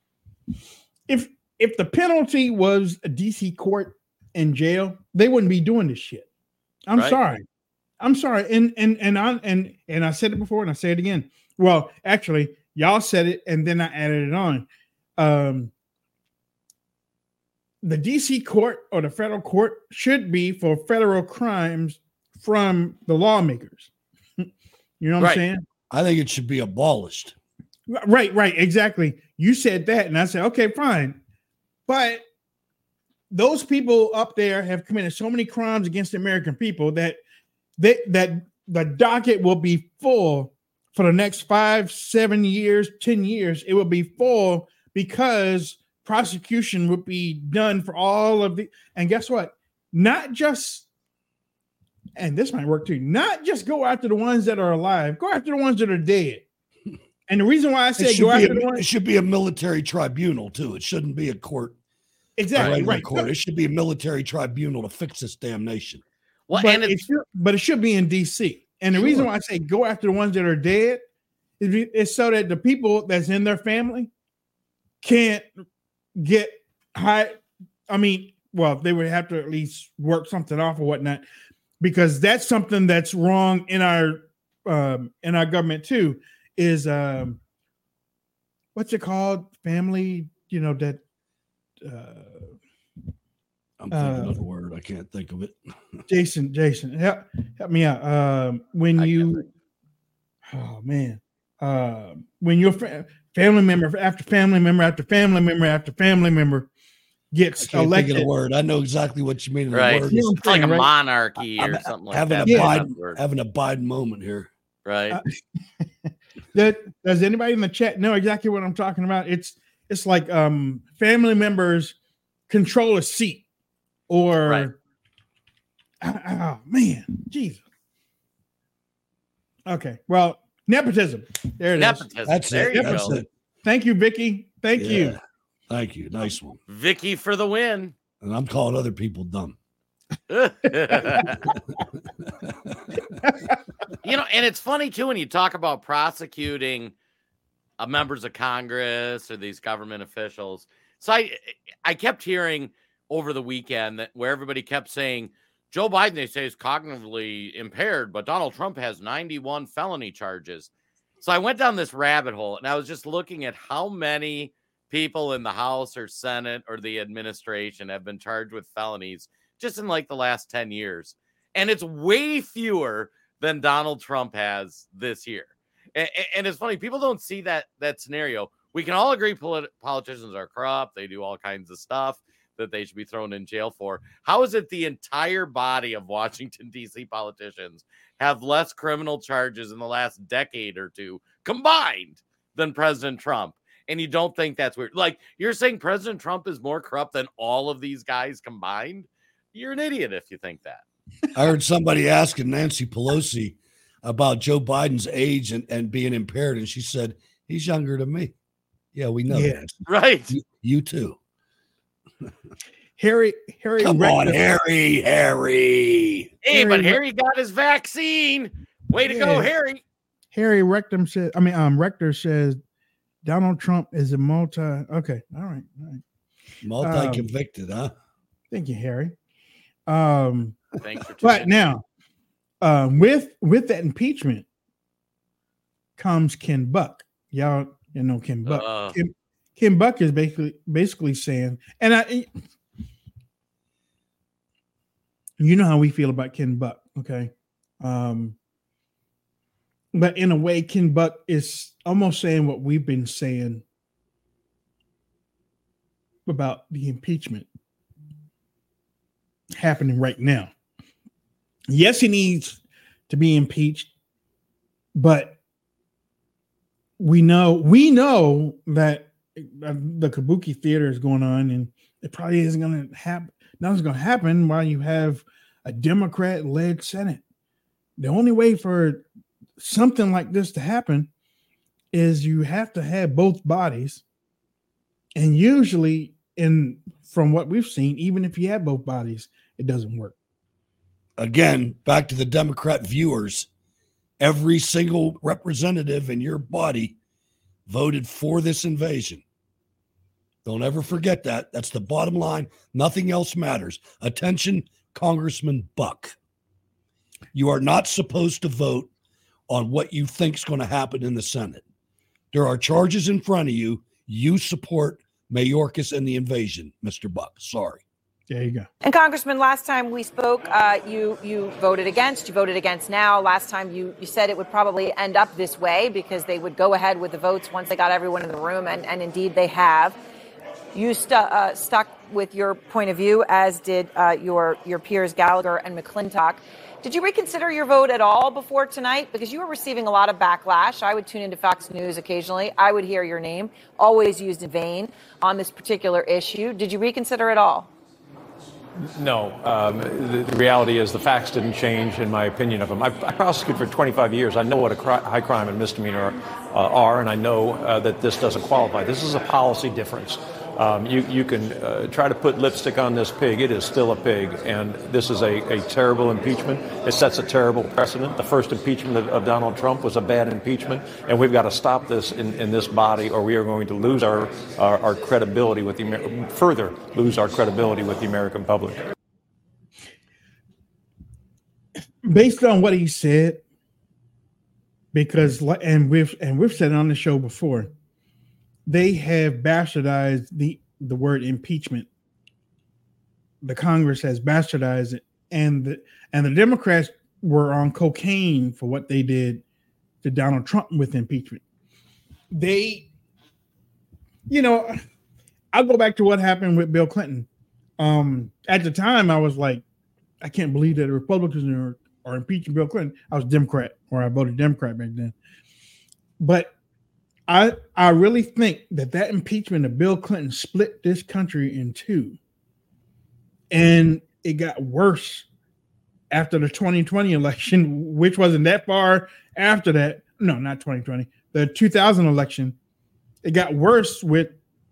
if the penalty was a DC court and jail, they wouldn't be doing this shit. I'm sorry. And I said it before and I say it again. Well, actually, y'all said it and then I added it on. The DC court or the federal court should be for federal crimes from the lawmakers. You know what I'm saying? I think it should be abolished. Right, exactly. You said that, and I said, okay, fine. But those people up there have committed so many crimes against the American people that the docket will be full for the next 5, 7 years, 10 years. It will be full because prosecution would be done for all of the, and guess what? Not just, and this might work too, not just go after the ones that are alive, go after the ones that are dead. And the reason why I say go after the ones, it should be a military tribunal too. It shouldn't be a court. Exactly. Right. Court. It should be a military tribunal to fix this damn nation. Well, but it should be in DC. And the reason why I say go after the ones that are dead is so that the people that's in their family can't get high. I mean, well, they would have to at least work something off or whatnot, because that's something that's wrong in our government too. Is what's it called? Family, that. I'm thinking of a word. I can't think of it. Jason, help me out. When your family member after family member after family member after family member gets elected. Think of the word. I know exactly what you mean. Right. The word it's like a monarchy or something like that. Having a Biden moment here. Right. Does anybody in the chat know exactly what I'm talking about? It's like family members control a seat, or right. Oh man, Jesus. Okay, well, nepotism. There it is. That's there it. You That's go. it. Thank you, Vicky. Thank you. Thank you. Nice one, Vicky, for the win. And I'm calling other people dumb. And it's funny too when you talk about prosecuting members of Congress or these government officials. So I kept hearing over the weekend that where everybody kept saying Joe Biden, they say, is cognitively impaired, but Donald Trump has 91 felony charges. So I went down this rabbit hole and I was just looking at how many people in the House or Senate or the administration have been charged with felonies just in like the last 10 years. And it's way fewer than Donald Trump has this year. And it's funny, people don't see that scenario. We can all agree politicians are corrupt. They do all kinds of stuff that they should be thrown in jail for. How is it the entire body of Washington, D.C. politicians have less criminal charges in the last decade or two combined than President Trump? And you don't think that's weird? Like, you're saying President Trump is more corrupt than all of these guys combined? You're an idiot if you think that. I heard somebody asking Nancy Pelosi about Joe Biden's age and being impaired, and she said, he's younger than me. Yeah, we know that. Right. You too. Harry. Come on, Harry. Hey, but Harry got his vaccine. Way to go, Harry. Harry Rector says Donald Trump is a okay. All right. Multi-convicted, huh? Thank you, Harry. Thanks for but now, with that impeachment comes Ken Buck. Y'all, know Ken Buck. Ken Buck is basically saying, and you know how we feel about Ken Buck, okay? But in a way, Ken Buck is almost saying what we've been saying about the impeachment happening right now. Yes, he needs to be impeached, but we know that the Kabuki theater is going on, and it probably isn't going to happen. Nothing's going to happen while you have a Democrat-led Senate. The only way for something like this to happen is you have to have both bodies, and usually, from what we've seen, even if you have both bodies, it doesn't work. Again, back to the Democrat viewers, every single representative in your body voted for this invasion. Don't ever forget that. That's the bottom line. Nothing else matters. Attention, Congressman Buck. You are not supposed to vote on what you think is going to happen in the Senate. There are charges in front of you. You support Mayorkas and the invasion, Mr. Buck. Sorry. There you go. And Congressman, last time we spoke, you voted against. You voted against now. Last time you said it would probably end up this way because they would go ahead with the votes once they got everyone in the room, and indeed they have. You stuck with your point of view, as did your peers Gallagher and McClintock. Did you reconsider your vote at all before tonight? Because you were receiving a lot of backlash. I would tune into Fox News occasionally. I would hear your name, always used in vain on this particular issue. Did you reconsider at all? No. The reality is the facts didn't change, in my opinion of them. I prosecuted for 25 years. I know what a high crime and misdemeanor are, and I know that this doesn't qualify. This is a policy difference. You can try to put lipstick on this pig. It is still a pig, and this is a terrible impeachment. It sets a terrible precedent. The first impeachment of Donald Trump was a bad impeachment, and we've got to stop this in this body, or we are going to lose our credibility with further lose our credibility with the American public. Based on what he said, because we've said it on the show before, they have bastardized the word impeachment. The Congress has bastardized it, and the Democrats were on cocaine for what they did to Donald Trump with impeachment. I'll go back to what happened with Bill Clinton. At the time, I was like, I can't believe that the Republicans are impeaching Bill Clinton. I was Democrat, or I voted Democrat back then. But I really think that impeachment of Bill Clinton split this country in two. And it got worse after the 2020 election, which wasn't that far after that. No, not 2020. The 2000 election. It got worse with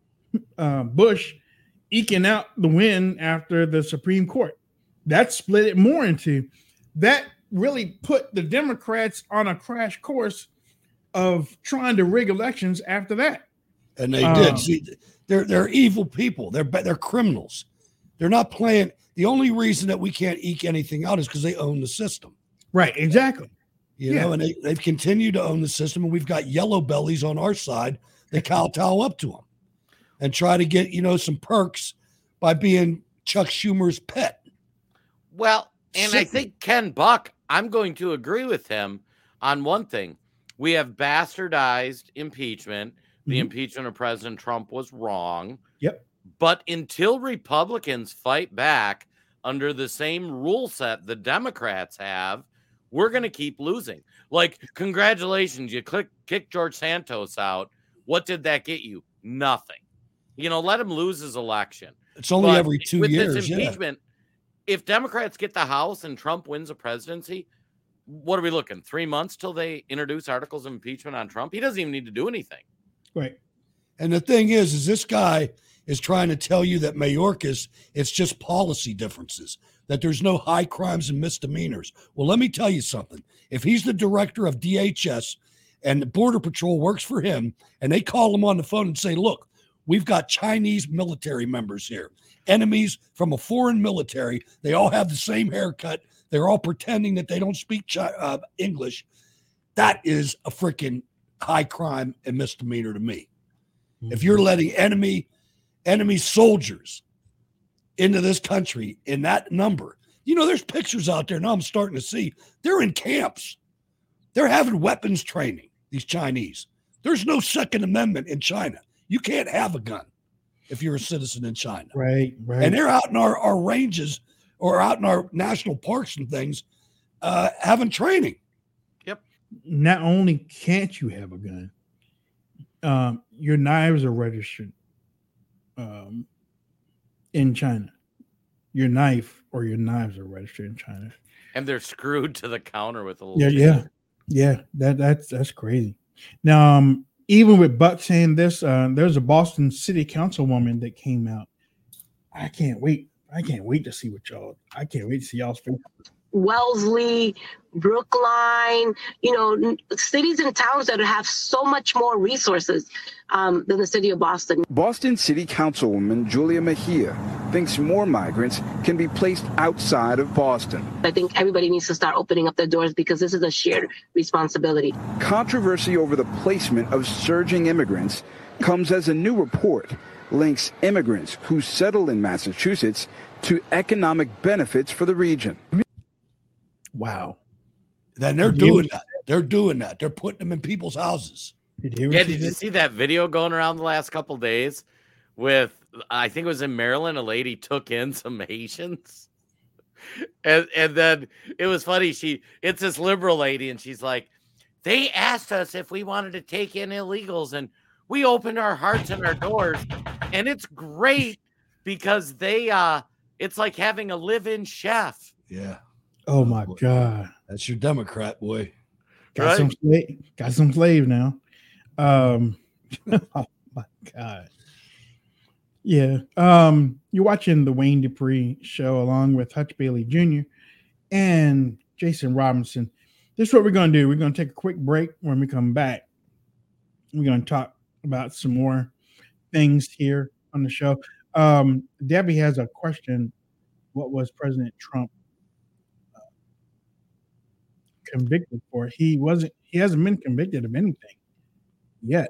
Bush eking out the win after the Supreme Court. That split it more into. That really put the Democrats on a crash course of trying to rig elections after that. And they did. See, they're evil people. They're criminals. They're not playing. The only reason that we can't eke anything out is because they own the system. Right, exactly. You know, and they've continued to own the system, and we've got yellow bellies on our side that kowtow up to them and try to get, some perks by being Chuck Schumer's pet. Well, and I think Ken Buck, I'm going to agree with him on one thing. We have bastardized impeachment. The impeachment of President Trump was wrong. Yep. But until Republicans fight back under the same rule set the Democrats have, we're going to keep losing. Like, congratulations, you kicked George Santos out. What did that get you? Nothing. Let him lose his election. It's only every 2 years. With this impeachment, if Democrats get the House and Trump wins the presidency, what are we looking? 3 months till they introduce articles of impeachment on Trump? He doesn't even need to do anything. Right. And the thing is this guy is trying to tell you that Mayorkas, it's just policy differences, that there's no high crimes and misdemeanors. Well, let me tell you something. If he's the director of DHS and the Border Patrol works for him, and they call him on the phone and say, look, we've got Chinese military members here, enemies from a foreign military. They all have the same haircut. They're all pretending that they don't speak English. That is a freaking high crime and misdemeanor to me. Mm-hmm. If you're letting enemy soldiers into this country in that number, there's pictures out there now I'm starting to see. They're in camps. They're having weapons training, these Chinese. There's no Second Amendment in China. You can't have a gun if you're a citizen in China. Right. And they're out in our ranges or out in our national parks and things having training. Yep. Not only can't you have a gun, your knives are registered in China. Your knife or your knives are registered in China. And they're screwed to the counter with a little Yeah. That's crazy. Now, even with Buck saying this, there's a Boston City Councilwoman that came out. I can't wait to see I can't wait to see y'all's face. Wellesley, Brookline, cities and towns that have so much more resources than the city of Boston. Boston City Councilwoman Julia Mejia thinks more migrants can be placed outside of Boston. I think everybody needs to start opening up their doors because this is a shared responsibility. Controversy over the placement of surging immigrants comes as a new report links immigrants who settle in Massachusetts to economic benefits for the region. Wow. Then they're doing that. They're doing that. They're putting them in people's houses. Did you see that video going around the last couple of days with, I think it was in Maryland, a lady took in some Haitians? And then it was funny. It's this liberal lady, and she's like, they asked us if we wanted to take in illegals, and we opened our hearts and our doors. And it's great because it's like having a live-in chef. Yeah. Oh my God. That's your Democrat, boy. Got some slave now. Oh my God. Yeah. You're watching the Wayne Dupree show along with Hutch Bailey Jr. and Jason Robinson. This is what we're going to do. We're going to take a quick break. When we come back, we're going to talk about some more things here on the show. Debbie has a question. What was President Trump convicted for? He hasn't been convicted of anything yet.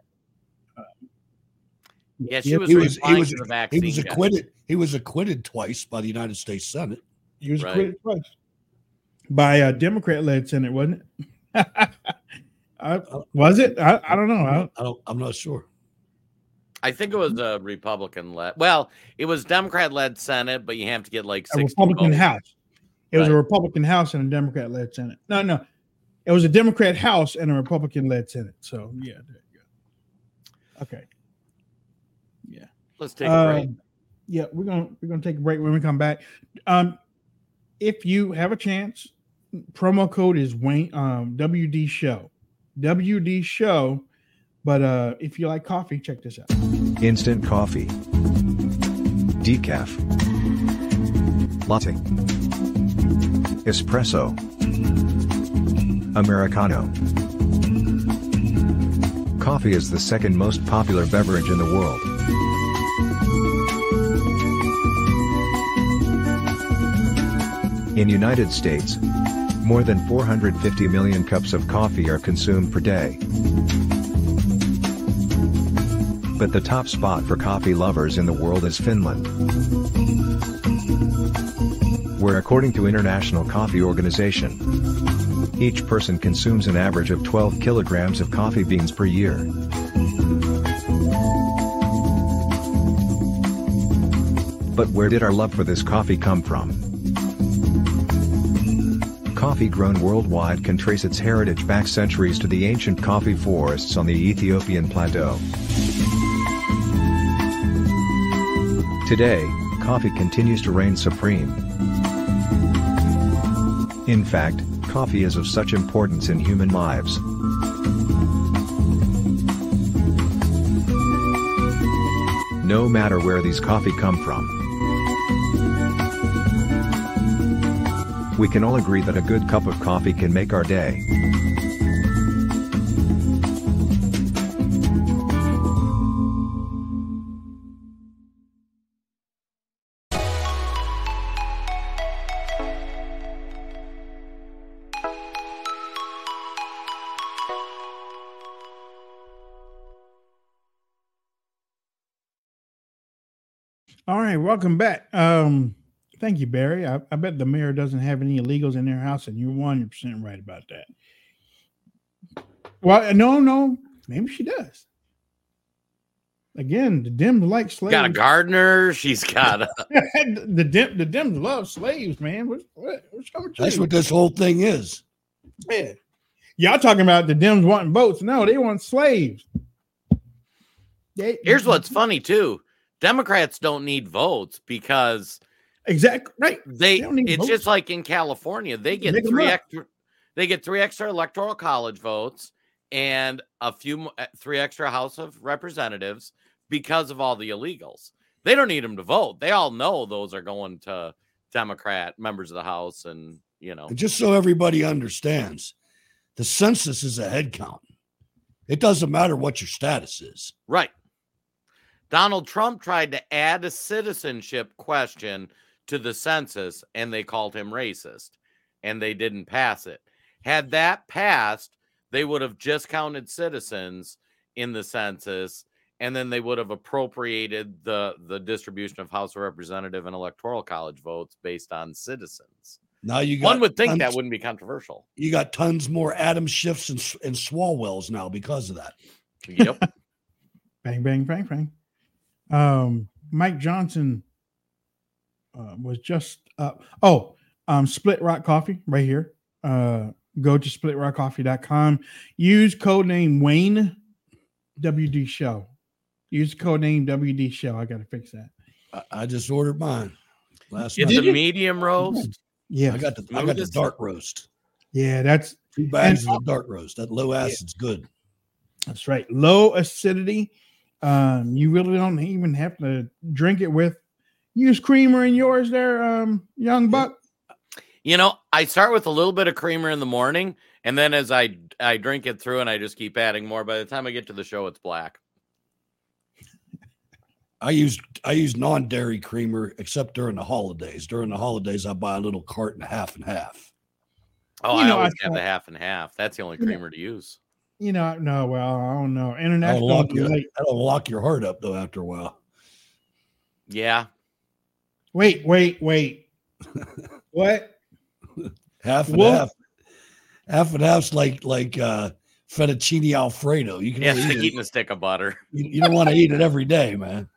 Yeah, he was acquitted. He was acquitted twice by the United States Senate. He was acquitted twice by a Democrat-led Senate, wasn't it? Was it? I don't know. I'm not sure. I think it was a Republican-led. Well, it was Democrat-led Senate, but you have to get like 60 a Republican votes. House. It was a Republican House and a Democrat-led Senate. No, it was a Democrat House and a Republican-led Senate. So yeah, there you go. Okay. Yeah. Let's take a break. Yeah, we're gonna take a break. When we come back, if you have a chance, promo code is Wayne WD Show. WD Show. But if you like coffee, check this out. Instant coffee. Decaf. Latte. Espresso. Americano. Coffee is the second most popular beverage in the world. In United States, more than 450 million cups of coffee are consumed per day. But the top spot for coffee lovers in the world is Finland, where according to International Coffee Organization, each person consumes an average of 12 kilograms of coffee beans per year. But where did our love for this coffee come from? Coffee grown worldwide can trace its heritage back centuries to the ancient coffee forests on the Ethiopian plateau. Today, coffee continues to reign supreme. In fact, coffee is of such importance in human lives. No matter where these coffee come from, we can all agree that a good cup of coffee can make our day. All right, welcome back. Thank you, Barry. I bet the mayor doesn't have any illegals in their house, and you're 100% right about that. Well, no, maybe she does. Again, the Dems like slaves. Got a gardener. She's got a the Dems love slaves, man. What's wrong with you? That's what this whole thing is. Yeah, y'all talking about the Dems wanting votes? No, they want slaves. Here's what's funny too. Democrats don't need votes because exactly right. It's votes. Just like in California, they get three extra electoral college votes and three extra House of Representatives because of all the illegals. They don't need them to vote. They all know those are going to Democrat members of the House, and just so everybody understands, the census is a head count. It doesn't matter what your status is. Right. Donald Trump tried to add a citizenship question to the census, and they called him racist, and they didn't pass it. Had that passed, they would have just counted citizens in the census, and then they would have appropriated the distribution of House of Representative and Electoral College votes based on citizens. Now one would think that wouldn't be controversial. You got tons more Adam Schiffs and Swalwells now because of that. Yep. Bang, bang, bang, bang. Mike Johnson was just Split Rock Coffee right here. Go to splitrockcoffee.com. Use code name Wayne WD Show. Use code name WD Show. I got to fix that. I just ordered mine last night. It's a medium roast. Yeah, I got the dark roast. Yeah, that's 2 bags of the dark roast. That low acid's good. That's right. Low acidity You really don't even have to drink it with. Use creamer in yours there, young buck. You know, I start with a little bit of creamer in the morning, and then as I drink it through, and I just keep adding more. By the time I get to the show, it's black. I use non-dairy creamer except during the holidays. During the holidays, I buy a little carton half and half. Oh, I always have the half and half. That's the only creamer to use. No, well, I don't know. International. That'll lock your heart up though after a while. Yeah. Wait. What? Half and half. Half and half's like fettuccine Alfredo. You can it's like eating a stick of butter. You don't want to eat it every day, man.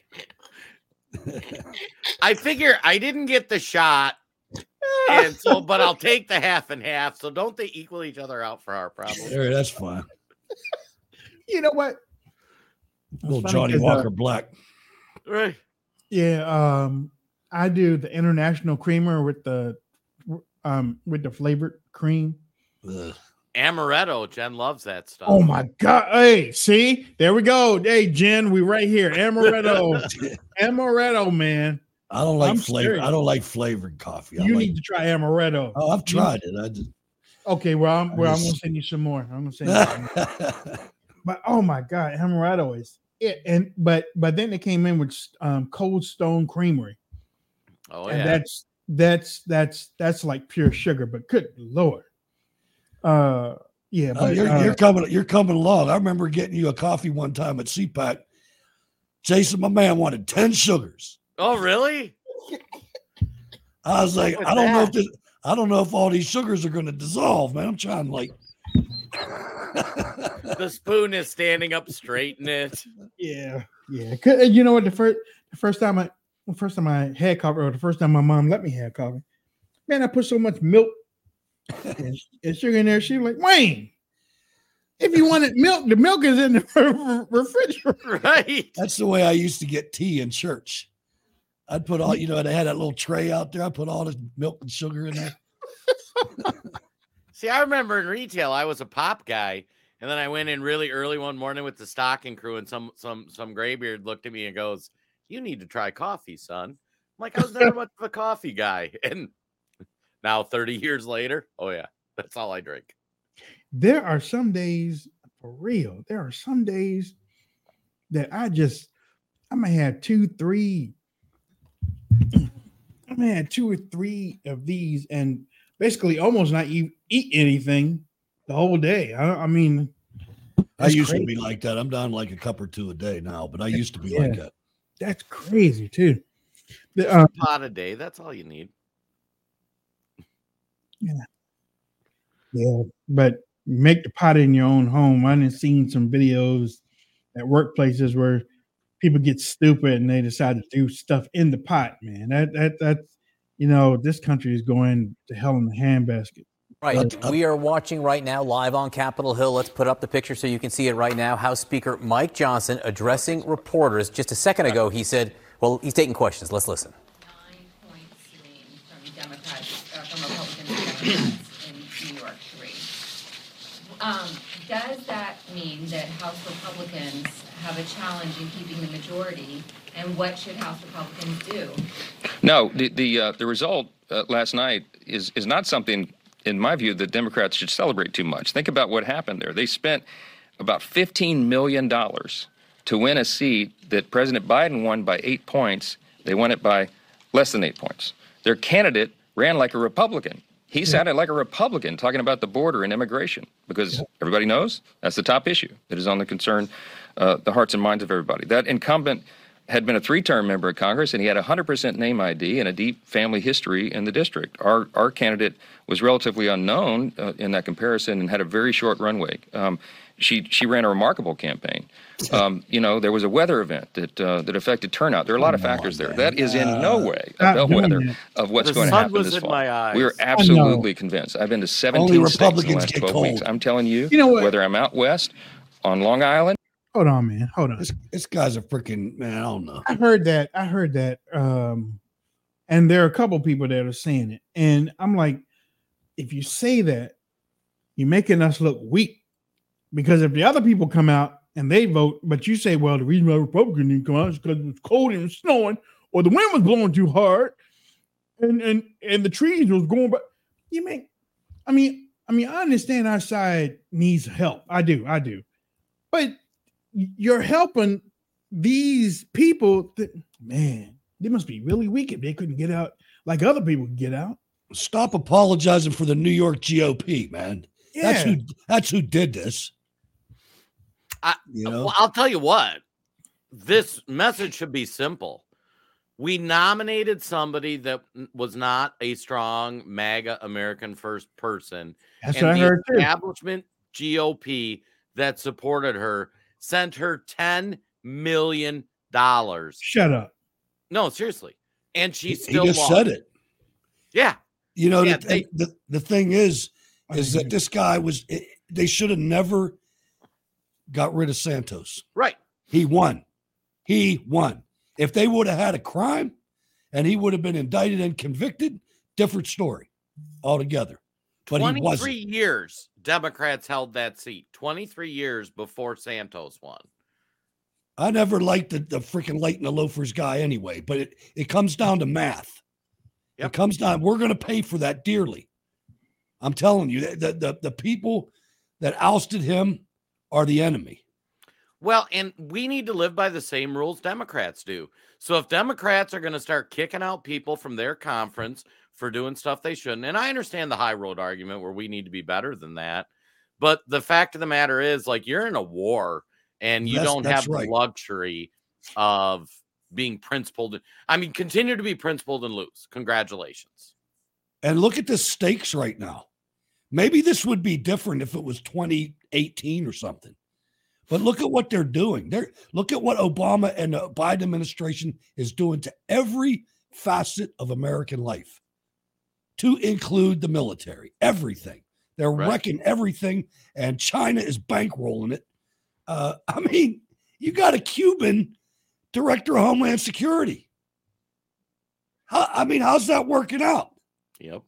I figure I didn't get the shot. And so, but I'll take the half and half. So don't they equal each other out for our problem? Sure, that's fine. You know what? Little Johnny Walker Black. Right. Yeah. I do the international creamer with the flavored cream. Ugh. Amaretto. Jen loves that stuff. Oh my God. Hey, see, there we go. Hey, Jen, we right here. Amaretto. Amaretto, man. I don't like flavor. Serious. I don't like flavored coffee. You need to try amaretto. Oh, I've tried it. Okay, I'm going to send you some more. I'm going to send you some more. But oh my God, amaretto is it. And but then they came in with Cold Stone Creamery. Oh and yeah. That's like pure sugar. But good Lord. Yeah, but you're coming along. I remember getting you a coffee one time at CPAC. Jason, my man, wanted 10 sugars. Oh, really? I was like, I don't know if all these sugars are going to dissolve, man. I'm trying like the spoon is standing up straight in it. Yeah. You know what? The first time I had coffee, or the first time my mom let me have coffee, man, I put so much milk and sugar in there. She was like, Wayne, if you wanted milk, the milk is in the refrigerator. Right. That's the way I used to get tea in church. I'd put all, they had that little tray out there. I put all this milk and sugar in there. See, I remember in retail, I was a pop guy, and then I went in really early one morning with the stocking crew, and some graybeard looked at me and goes, "You need to try coffee, son." I'm like, I was never much of a coffee guy, and now 30 years later, oh yeah, that's all I drink. There are some days, for real, that I may have 2-3. I may have 2 or 3 of these and basically almost not eat anything the whole day. I mean, I used to be like that. I'm down like a cup or 2 a day now, but I used to be like that. That's crazy too. A pot a day. That's all you need. Yeah, but make the pot in your own home. I done seen some videos at workplaces where people get stupid and they decide to do stuff in the pot, man. That's this country is going to hell in the handbasket. Right. We are watching right now live on Capitol Hill. Let's put up the picture so you can see it right now. House Speaker Mike Johnson addressing reporters. Just a second ago, he said, well, he's taking questions. Let's listen. 9-point swing from Republicans to Democrats in New York 3. Does that mean that House Republicans have a challenge in keeping the majority, and what should House Republicans do? No, the result last night is not something, in my view, that Democrats should celebrate too much. Think about what happened there. They spent about $15 million to win a seat that President Biden won by 8 points. They won it by less than 8 points. Their candidate ran like a Republican. He sounded like a Republican talking about the border and immigration, because everybody knows that's the top issue that is on the concern, the hearts and minds of everybody. That incumbent had been a 3-term member of Congress, and he had 100% name ID and a deep family history in the district. Our candidate was relatively unknown in that comparison and had a very short runway. She ran a remarkable campaign. There was a weather event that affected turnout. There are a lot of factors there. That is in no way a bellwether of what's going to happen this fall. We are absolutely convinced. I've been to 17 states in the last 12 weeks. I'm telling you, whether I'm out west on Long Island. Hold on, man. Hold on. This guy's a freaking man. I don't know. I heard that. And there are a couple people that are saying it. And I'm like, if you say that, you're making us look weak. Because if the other people come out and they vote, but you say, well, the reason why Republicans didn't come out is because it was cold and snowing, or the wind was blowing too hard, and the trees was going. But I understand our side needs help. I do, but you're helping these people. Man, they must be really weak if they couldn't get out like other people can get out. Stop apologizing for the New York GOP, man. Yeah. That's who did this. Well, I'll tell you what. This message should be simple. We nominated somebody that was not a strong MAGA American First person. That's and what I heard too. The establishment GOP that supported her sent her $10 million. Shut up. No, seriously. And she He still just lost. said it. Yeah. The thing is that this guy they should have never got rid of Santos. Right. He won. If they would have had a crime and he would have been indicted and convicted, different story altogether. But 23 years Democrats held that seat. 23 years before Santos won. I never liked the freaking light in the loafers guy anyway, but it comes down to math. Yep. It comes down, we're going to pay for that dearly. I'm telling you, the people that ousted him are the enemy. Well, and we need to live by the same rules Democrats do. So if Democrats are going to start kicking out people from their conference for doing stuff they shouldn't, and I understand the high road argument where we need to be better than that, but the fact of the matter is, like, you're in a war and you don't have the luxury of being principled. I mean, continue to be principled and lose. Congratulations. And look at the stakes right now. Maybe this would be different if it was 2018 or something. But look at what they're doing. Look at what Obama and the Biden administration is doing to every facet of American life, to include the military, everything. They're wrecking everything, and China is bankrolling it. I mean, you got a Cuban director of Homeland Security. How's that working out? Yep.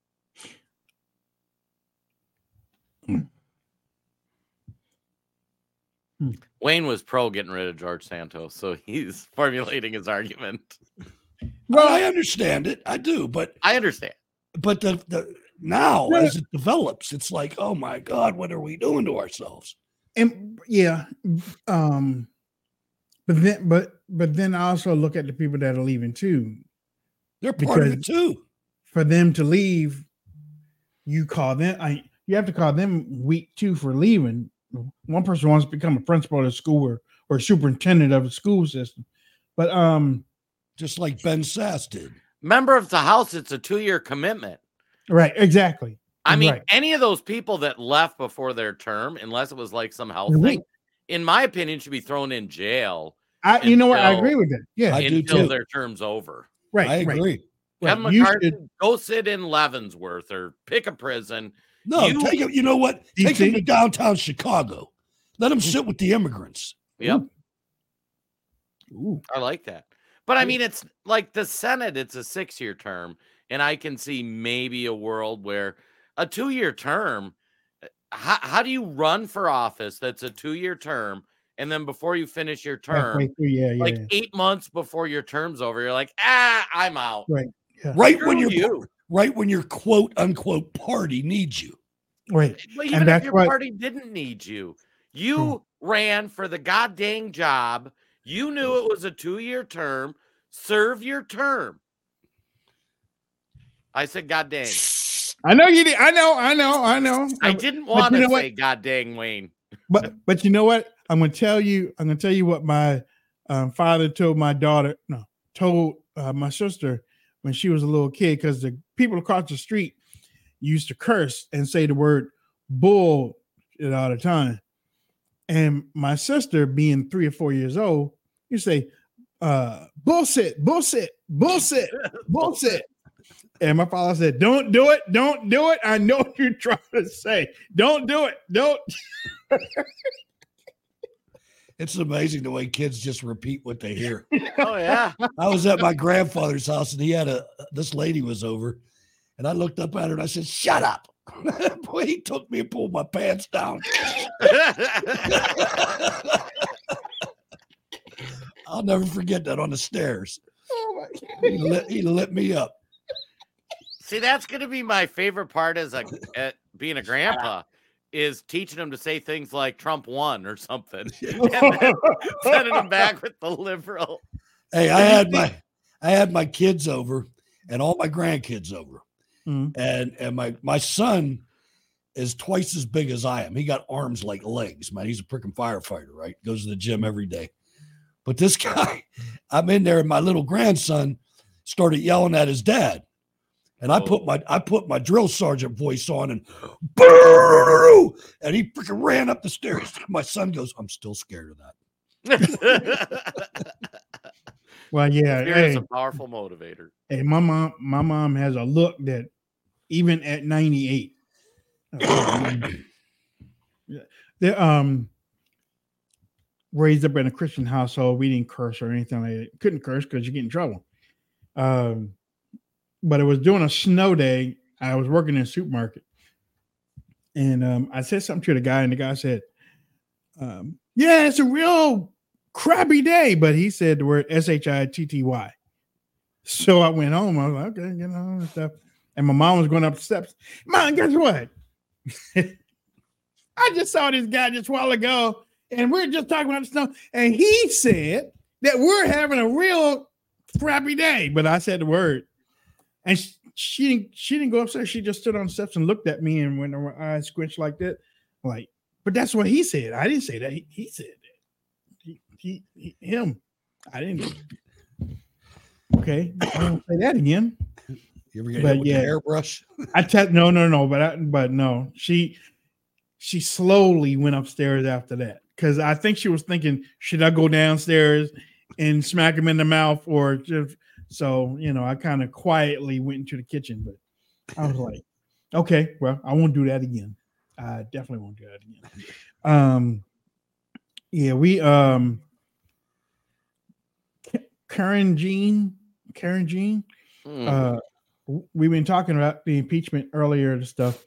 Wayne was pro getting rid of George Santos, so he's formulating his argument. Well, I understand it. I do, but I understand. But now as it develops, it's like, oh my God, what are we doing to ourselves? And but then I also look at the people that are leaving too. They're part of it too. For them to leave, you call them. You have to call them weak too for leaving. One person wants to become a principal at a school or superintendent of a school system, but just like Ben Sass did. Member of the House, it's a 2-year commitment. Right, exactly. I mean, any of those people that left before their term, unless it was like some health thing, in my opinion, should be thrown in jail. You know what? I agree with that. Yeah, I do too. Until their term's over. Right, I agree. Kevin McCarthy, go sit in Leavenworth or pick a prison. No, you know what? Take him to downtown Chicago. Let him sit with the immigrants. Yep. Ooh. I like that. But I mean, it's like the Senate, it's a 6-year term. And I can see maybe a world where a 2-year term, how do you run for office that's a 2-year term? And then before you finish your term, 8 months before your term's over, you're like, I'm out. Right. Yeah. Right when your quote unquote party needs you. Right. But even if your party didn't need you, you ran for the goddamn job. You knew it was a 2-year term. Serve your term. I said, God dang. I know you did. I know. I didn't want to say, God dang, Wayne. But you know what? I'm going to tell you what my father told my daughter. No, told my sister when she was a little kid, because the people across the street used to curse and say the word bull all the time. And my sister, being 3 or 4 years old, you say, bullshit. And my father said, don't do it. I know what you're trying to say. Don't do it. Don't. It's amazing the way kids just repeat what they hear. Oh, yeah. I was at my grandfather's house and he had this lady was over, and I looked up at her and I said, shut up. Boy, he took me and pulled my pants down. I'll never forget that on the stairs. Oh my God. He lit me up. See, that's going to be my favorite part as being a grandpa is teaching them to say things like Trump won or something. And then sending them back with the liberal. Hey, I had my kids over and all my grandkids over. Mm-hmm. And my son is twice as big as I am. He got arms like legs, man. He's a freaking firefighter, right? Goes to the gym every day. But this guy, I'm in there and my little grandson started yelling at his dad. And I put my drill sergeant voice on and he freaking ran up the stairs. My son goes, I'm still scared of that. Well, yeah. It's a powerful motivator. Hey, my mom has a look that even at 98. They're raised up in a Christian household. We didn't curse or anything like that. Couldn't curse because you get in trouble. But it was during a snow day. I was working in a supermarket. And I said something to the guy, and the guy said, yeah, it's a real crappy day. But he said the word SHITTY. So I went home. I was like, okay, get on and stuff. And my mom was going up the steps. Mom, guess what? I just saw this guy just a while ago, and we're just talking about the snow. And he said that we're having a real crappy day. But I said the word. And she didn't go upstairs. She just stood on the steps and looked at me, and when her eyes squinched like that, like, but that's what he said. I didn't say that. He said that. Him. I didn't. Okay, I won't say that again. You ever get hit with the hairbrush? But no. She slowly went upstairs after that because I think she was thinking, should I go downstairs and smack him in the mouth or just. So, I kind of quietly went into the kitchen, but I was like, okay, well, I won't do that again. I definitely won't do that again. We, Karen Jean, we've been talking about the impeachment earlier and stuff.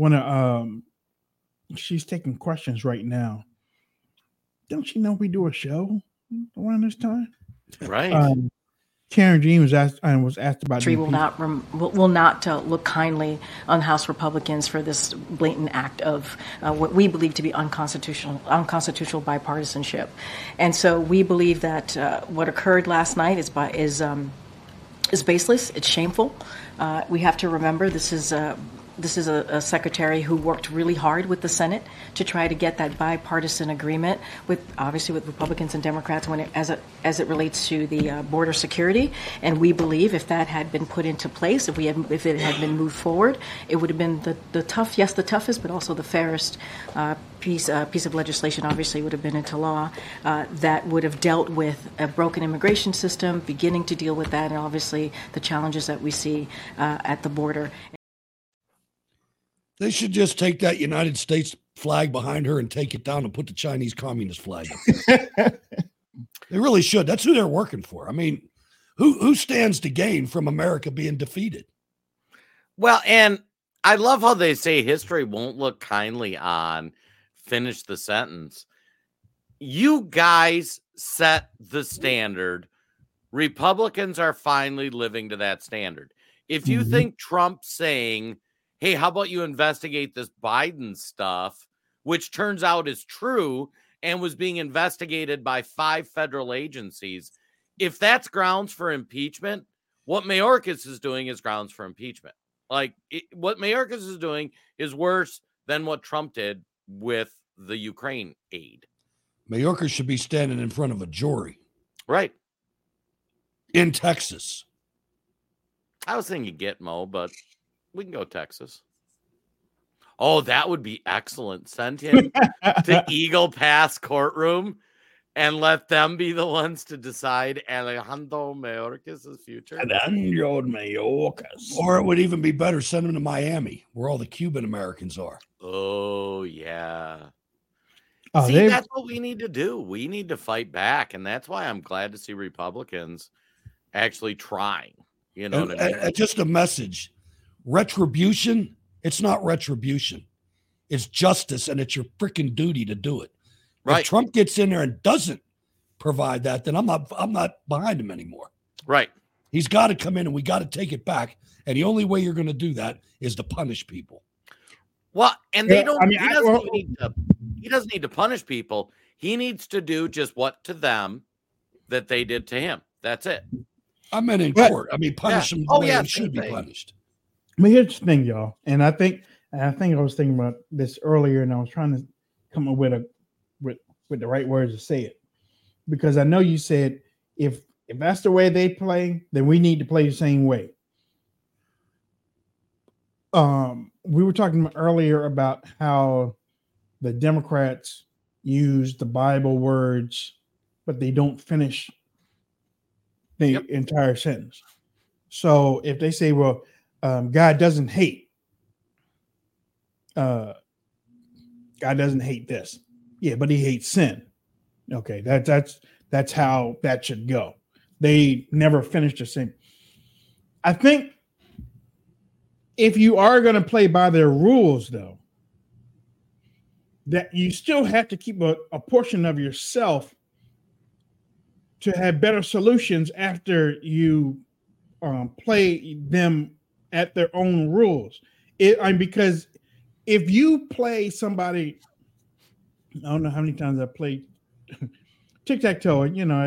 She's taking questions right now. Don't you know we do a show around this time? Right. Karen Jean was asked about. Will not look kindly on House Republicans for this blatant act of what we believe to be unconstitutional bipartisanship, and so we believe that what occurred last night is baseless. It's shameful. We have to remember this is a secretary who worked really hard with the Senate to try to get that bipartisan agreement with Republicans and Democrats as it relates to the border security. And we believe if that had been put into place, if it had been moved forward, it would have been the toughest, but also the fairest piece of legislation. Obviously, would have been into law that would have dealt with a broken immigration system, beginning to deal with that, and obviously the challenges that we see at the border. They should just take that United States flag behind her and take it down and put the Chinese Communist flag up. They really should. That's who they're working for. I mean, who stands to gain from America being defeated? Well, and I love how they say history won't look kindly on, finish the sentence. You guys set the standard. Republicans are finally living to that standard. If you think Trump saying, hey, how about you investigate this Biden stuff, which turns out is true and was being investigated by 5 federal agencies. If that's grounds for impeachment, what Mayorkas is doing is grounds for impeachment. What Mayorkas is doing is worse than what Trump did with the Ukraine aid. Mayorkas should be standing in front of a jury. Right. In Texas. I was thinking Gitmo, but we can go Texas. Oh, that would be excellent. Send him to Eagle Pass courtroom and let them be the ones to decide Alejandro Mayorkas' future. Alejandro Mayorkas. Or it would even be better, send him to Miami, where all the Cuban Americans are. Oh, yeah. Oh, see, that's what we need to do. We need to fight back, and that's why I'm glad to see Republicans actually trying. You know what I mean? Just a message. Retribution It's not retribution. It's justice, and it's your freaking duty to do it. Right. If Trump gets in there and doesn't provide that, then I'm not behind him anymore. Right. He's got to come in, and we got to take it back. And the only way you're going to do that is to punish people. Well, and they don't. I mean, he doesn't need to punish people. He needs to do just what to them that they did to him. That's it. I meant in court. I mean, punish them the way it should be punished. But here's the thing, y'all, and I think I was thinking about this earlier, and I was trying to come up with the right words to say it, because I know you said if that's the way they play, then we need to play the same way. We were talking earlier about how the Democrats use the Bible words, but they don't finish the entire sentence. So if they say, well, God doesn't hate, God doesn't hate this. Yeah, but he hates sin. Okay, that's how that should go. They never finish the same. I think if you are going to play by their rules, though, that you still have to keep a portion of yourself to have better solutions after you play them at their own rules. Because if you play somebody, I don't know how many times I've played tic-tac-toe,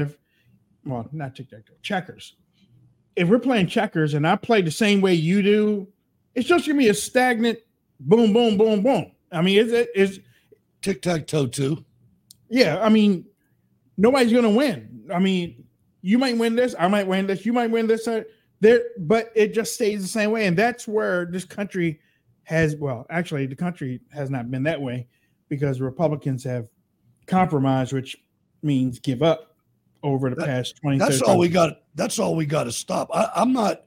not tic-tac-toe, checkers. If we're playing checkers and I play the same way you do, it's just going to be a stagnant boom, boom, boom, boom. I mean, it's tic-tac-toe too. Yeah, I mean, nobody's going to win. I mean, you might win this, I might win this, you might win this, but it just stays the same way. And that's where this country actually, the country has not been that way because Republicans have compromised, which means give up over the past 20 years. That's all we got to stop. I'm not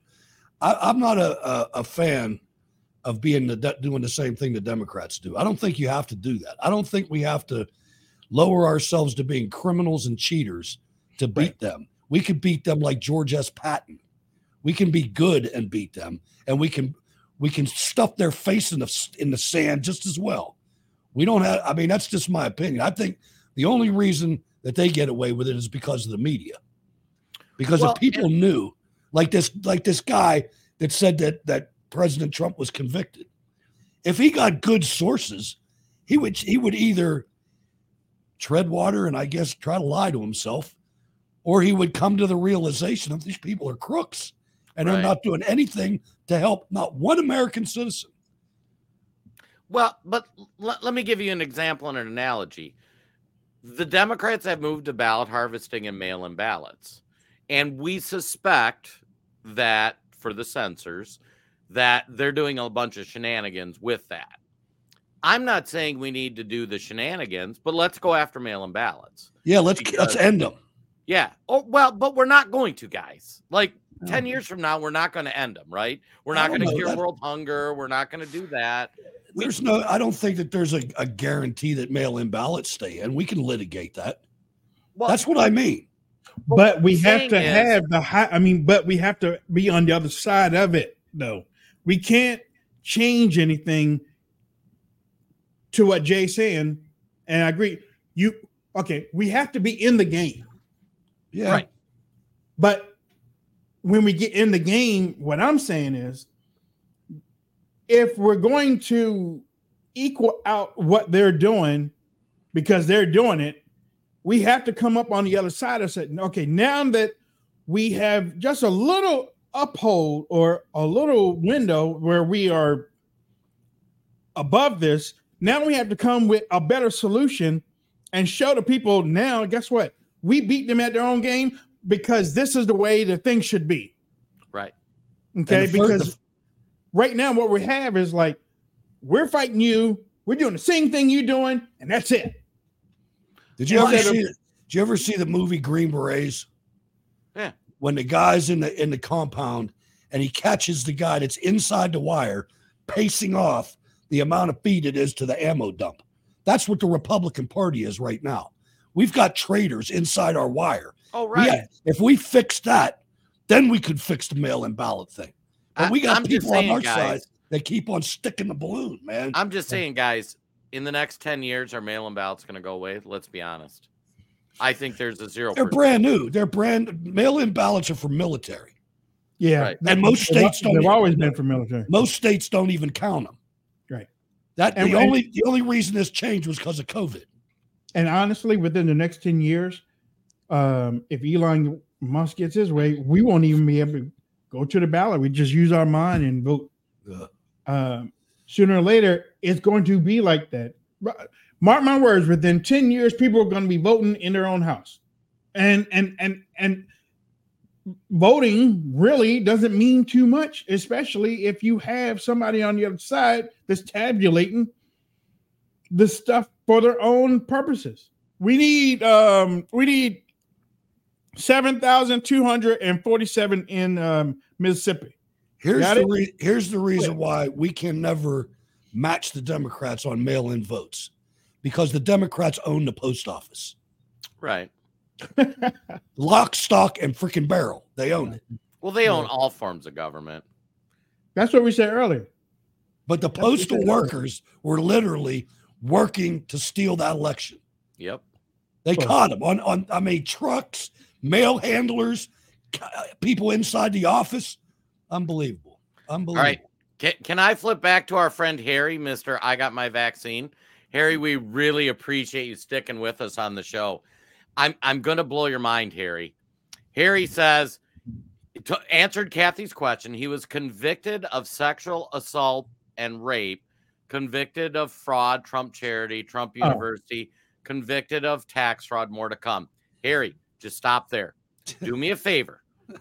a fan of doing the same thing the Democrats do. I don't think you have to do that. I don't think we have to lower ourselves to being criminals and cheaters to beat them. We could beat them like George S. Patton. We can be good and beat them, and we can stuff their face in the sand just as well. We don't have. I mean, that's just my opinion. I think the only reason that they get away with it is because of the media. Because if people knew, like this guy that said that President Trump was convicted, if he got good sources, he would either tread water and I guess try to lie to himself, or he would come to the realization of these people are crooks and they're not doing anything to help not one American citizen. Well, but let me give you an example and an analogy. The Democrats have moved to ballot harvesting and mail-in ballots. And we suspect that for the censors, that they're doing a bunch of shenanigans with that. I'm not saying we need to do the shenanigans, but let's go after mail-in ballots. Yeah, let's end them. Yeah. Oh, well, but we're not going to, guys. Like 10 years from now, we're not going to end them, right? We're not going to cure world hunger. We're not going to do that. I don't think that there's a guarantee that mail-in ballots stay in. We can litigate that. Well, that's what I mean. But we have to have but we have to be on the other side of it, though. We can't change anything to what Jay's saying. And I agree. We have to be in the game. Yeah. Right. But when we get in the game, what I'm saying is, if we're going to equal out what they're doing because they're doing it, we have to come up on the other side of saying, okay, now that we have just a little uphold or a little window where we are above this, now we have to come with a better solution and show the people now, guess what? We beat them at their own game because this is the way the thing should be. Right. Okay, because right now what we have is like, we're fighting you, we're doing the same thing you're doing, and that's it. Did you ever see the movie Green Berets? Yeah. When the guy's in the compound and he catches the guy that's inside the wire pacing off the amount of feet it is to the ammo dump. That's what the Republican Party is right now. We've got traitors inside our wire. Oh, right. If we fix that, then we could fix the mail-in ballot thing. But we got people on our side They keep on sticking the balloon, man. I'm just saying, guys, in the next 10 years, are mail-in ballots going to go away? Let's be honest. I think there's a 0%. They're brand new. Mail-in ballots are for military. Yeah. Right. And most states don't. They've always been for military. Most states don't even count them. Right. The only reason this changed was because of COVID. And honestly, within the next 10 years, if Elon Musk gets his way, we won't even be able to go to the ballot. We just use our mind and vote. Sooner or later, it's going to be like that. Mark my words, within 10 years, people are going to be voting in their own house. And voting really doesn't mean too much, especially if you have somebody on the other side that's tabulating the stuff for their own purposes. We need 7,247 in Mississippi. Here's the reason why we can never match the Democrats on mail-in votes, because the Democrats own the post office. Right. Lock, stock, and freaking barrel. They own it. Well, they own all forms of government. That's what we said earlier. But the postal workers were literally working to steal that election. Yep. They caught them on trucks, mail handlers, people inside the office. Unbelievable. All right. Can I flip back to our friend Harry, Mr. I Got My Vaccine? Harry, we really appreciate you sticking with us on the show. I'm going to blow your mind, Harry. Harry says, answered Kathy's question. He was convicted of sexual assault and rape, convicted of fraud, Trump Charity, Trump University, convicted of tax fraud, more to come. Harry, just stop there. Do me a favor.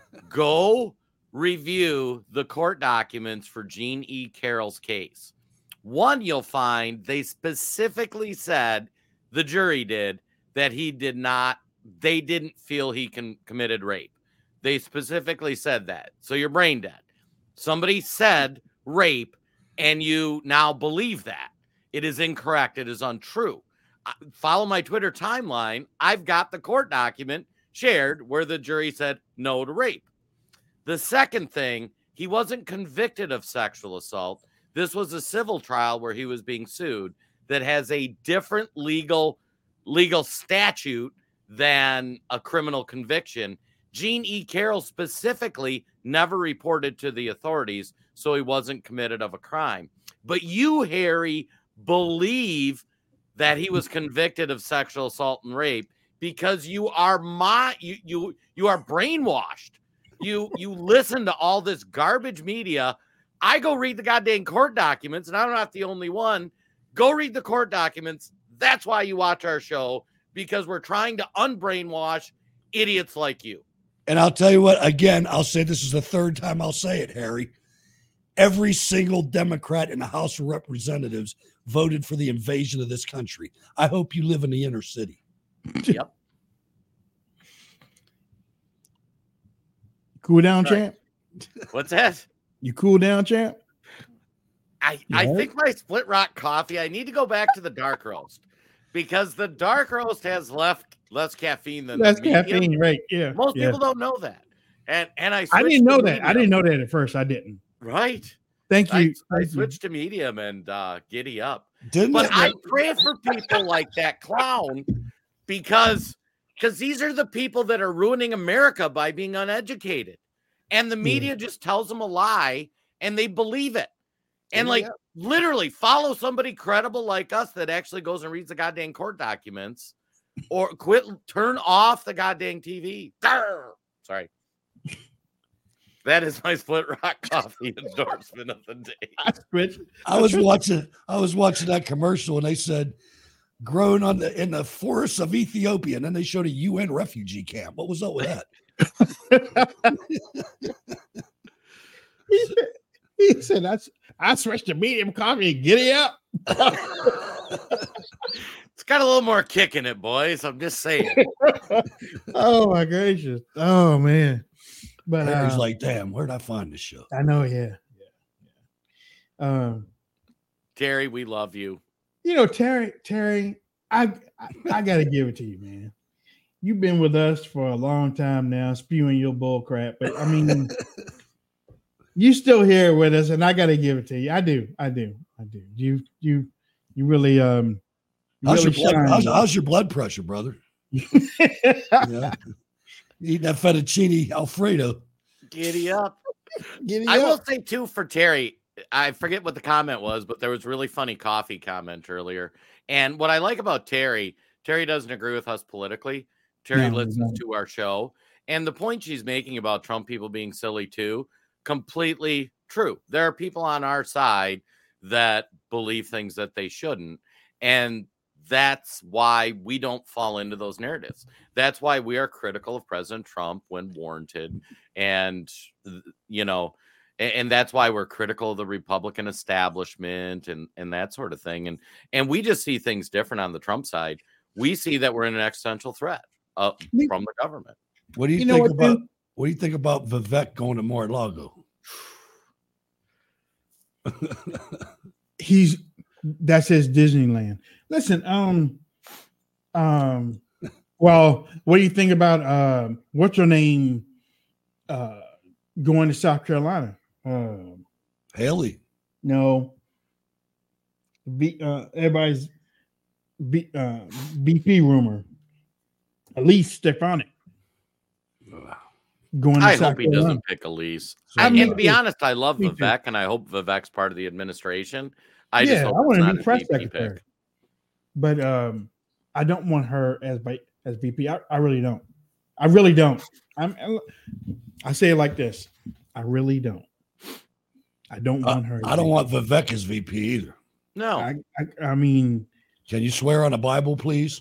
Go review the court documents for Jean E. Carroll's case. One, you'll find they specifically said, the jury did, that they didn't feel he committed rape. They specifically said that. So you're brain dead. Somebody said rape, and you now believe that. It is incorrect. It is untrue. Follow my Twitter timeline. I've got the court document shared where the jury said no to rape. The second thing, he wasn't convicted of sexual assault. This was a civil trial where he was being sued that has a different legal statute than a criminal conviction. Jean E. Carroll specifically never reported to the authorities, so he wasn't committed of a crime. But you, Harry, believe that he was convicted of sexual assault and rape because you are you are brainwashed. You listen to all this garbage media. I go read the goddamn court documents, and I'm not the only one. Go read the court documents. That's why you watch our show, because we're trying to unbrainwash idiots like you. And I'll tell you what, again, I'll say this is the third time I'll say it, Harry. Every single Democrat in the House of Representatives voted for the invasion of this country. I hope you live in the inner city. Yep. Cool down, champ? What's that? You cool down, champ? I think my Split Rock coffee, I need to go back to the dark roast, because the dark roast has less caffeine than less the medium. caffeine, right? Yeah. Most people don't know that. And I didn't know that. I didn't know that at first. I didn't. Right. Thank you. I switched to medium and giddy up. Didn't I pray for people like that clown, because these are the people that are ruining America by being uneducated. And the media just tells them a lie and they believe it. And literally follow somebody credible like us that actually goes and reads the goddamn court documents, or turn off the goddamn TV. Sorry. That is my Split Rock coffee endorsement of the day. I was watching that commercial and they said grown in the forests of Ethiopia, and then they showed a UN refugee camp. What was up with that? He said, I switched to medium coffee. Giddy up. It's got a little more kick in it, boys. I'm just saying. Oh my gracious. Oh man. But Harry's like, damn, where'd I find this show? I know, yeah. Terry, we love you. You know, Terry, I gotta give it to you, man. You've been with us for a long time now, spewing your bull crap. But I mean, You still here with us, and I got to give it to you. I do. You really how's your blood pressure, brother? Yeah. Eating that fettuccine Alfredo. Giddy up. I will say too for Terry, I forget what the comment was, but there was really funny coffee comment earlier. And what I like about Terry doesn't agree with us politically. Terry listens to our show. And the point she's making about Trump people being silly too, completely true. There are people on our side that believe things that they shouldn't. And that's why we don't fall into those narratives. That's why we are critical of President Trump when warranted. And, and that's why we're critical of the Republican establishment and that sort of thing. And we just see things different on the Trump side. We see that we're in an existential threat from the government. What do you think about? What do you think about Vivek going to Mar-a-Lago? That's his Disneyland. Listen, well, what do you think about what's her name going to South Carolina? Haley. No. Everybody's BP rumor. Elise Stefanik. Going to I South hope he Carolina. doesn't pick Elise. And to be honest, I love Vivek, and I hope Vivek's part of the administration. I just hope want it's to not be a press VP secretary, pick. but I don't want her as VP. I really don't. I really don't. I say it like this. I really don't. I don't want her. I don't want Vivek as VP either. No. I mean, can you swear on a Bible, please?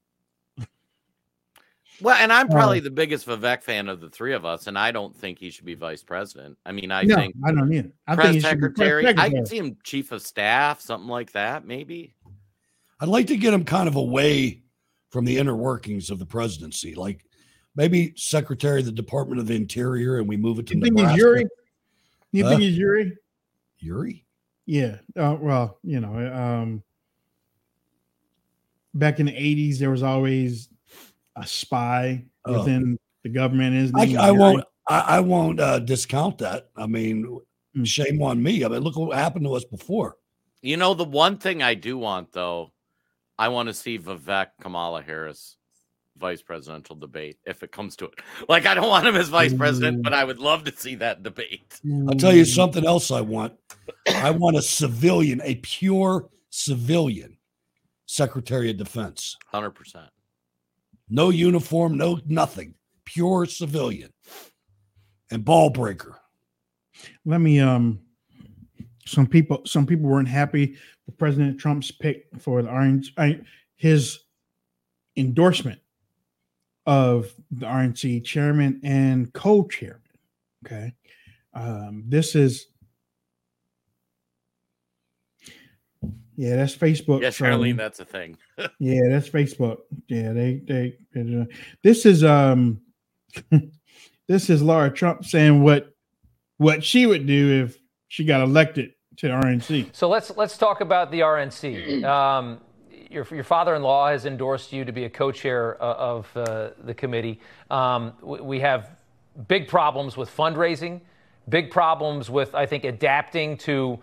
Well, and I'm probably the biggest Vivek fan of the three of us, and I don't think he should be vice president. I mean, I think I don't either. I press think he should be press secretary. I secretary. can see him chief of staff, something like that, maybe. I'd like to get him kind of away from the inner workings of the presidency, like maybe Secretary of the Department of the Interior, and we move it to You think Nebraska. he's Yuri? You think he's Yuri? Yuri? Yeah. Well, back in the 80s, there was always a spy within the government. I won't discount that. I mean, shame on me. I mean, look what happened to us before. You know, the one thing I do want, though, I want to see Vivek Kamala Harris vice presidential debate if it comes to it. Like, I don't want him as vice president, but I would love to see that debate. I'll tell you something else I want. I want a civilian, a pure civilian Secretary of Defense. 100%. No uniform, no nothing. Pure civilian. And ball breaker. Let me some people weren't happy with President Trump's pick for his endorsement of the RNC chairman and co-chairman. Okay. This is that's Facebook. Yeah, Charlene, that's a thing. Yeah, that's Facebook. Yeah, they this is this is Laura Trump saying what she would do if she got elected to the RNC. So let's talk about the RNC. Your father-in-law has endorsed you to be a co-chair of the committee. We have big problems with fundraising, big problems with, I think, adapting to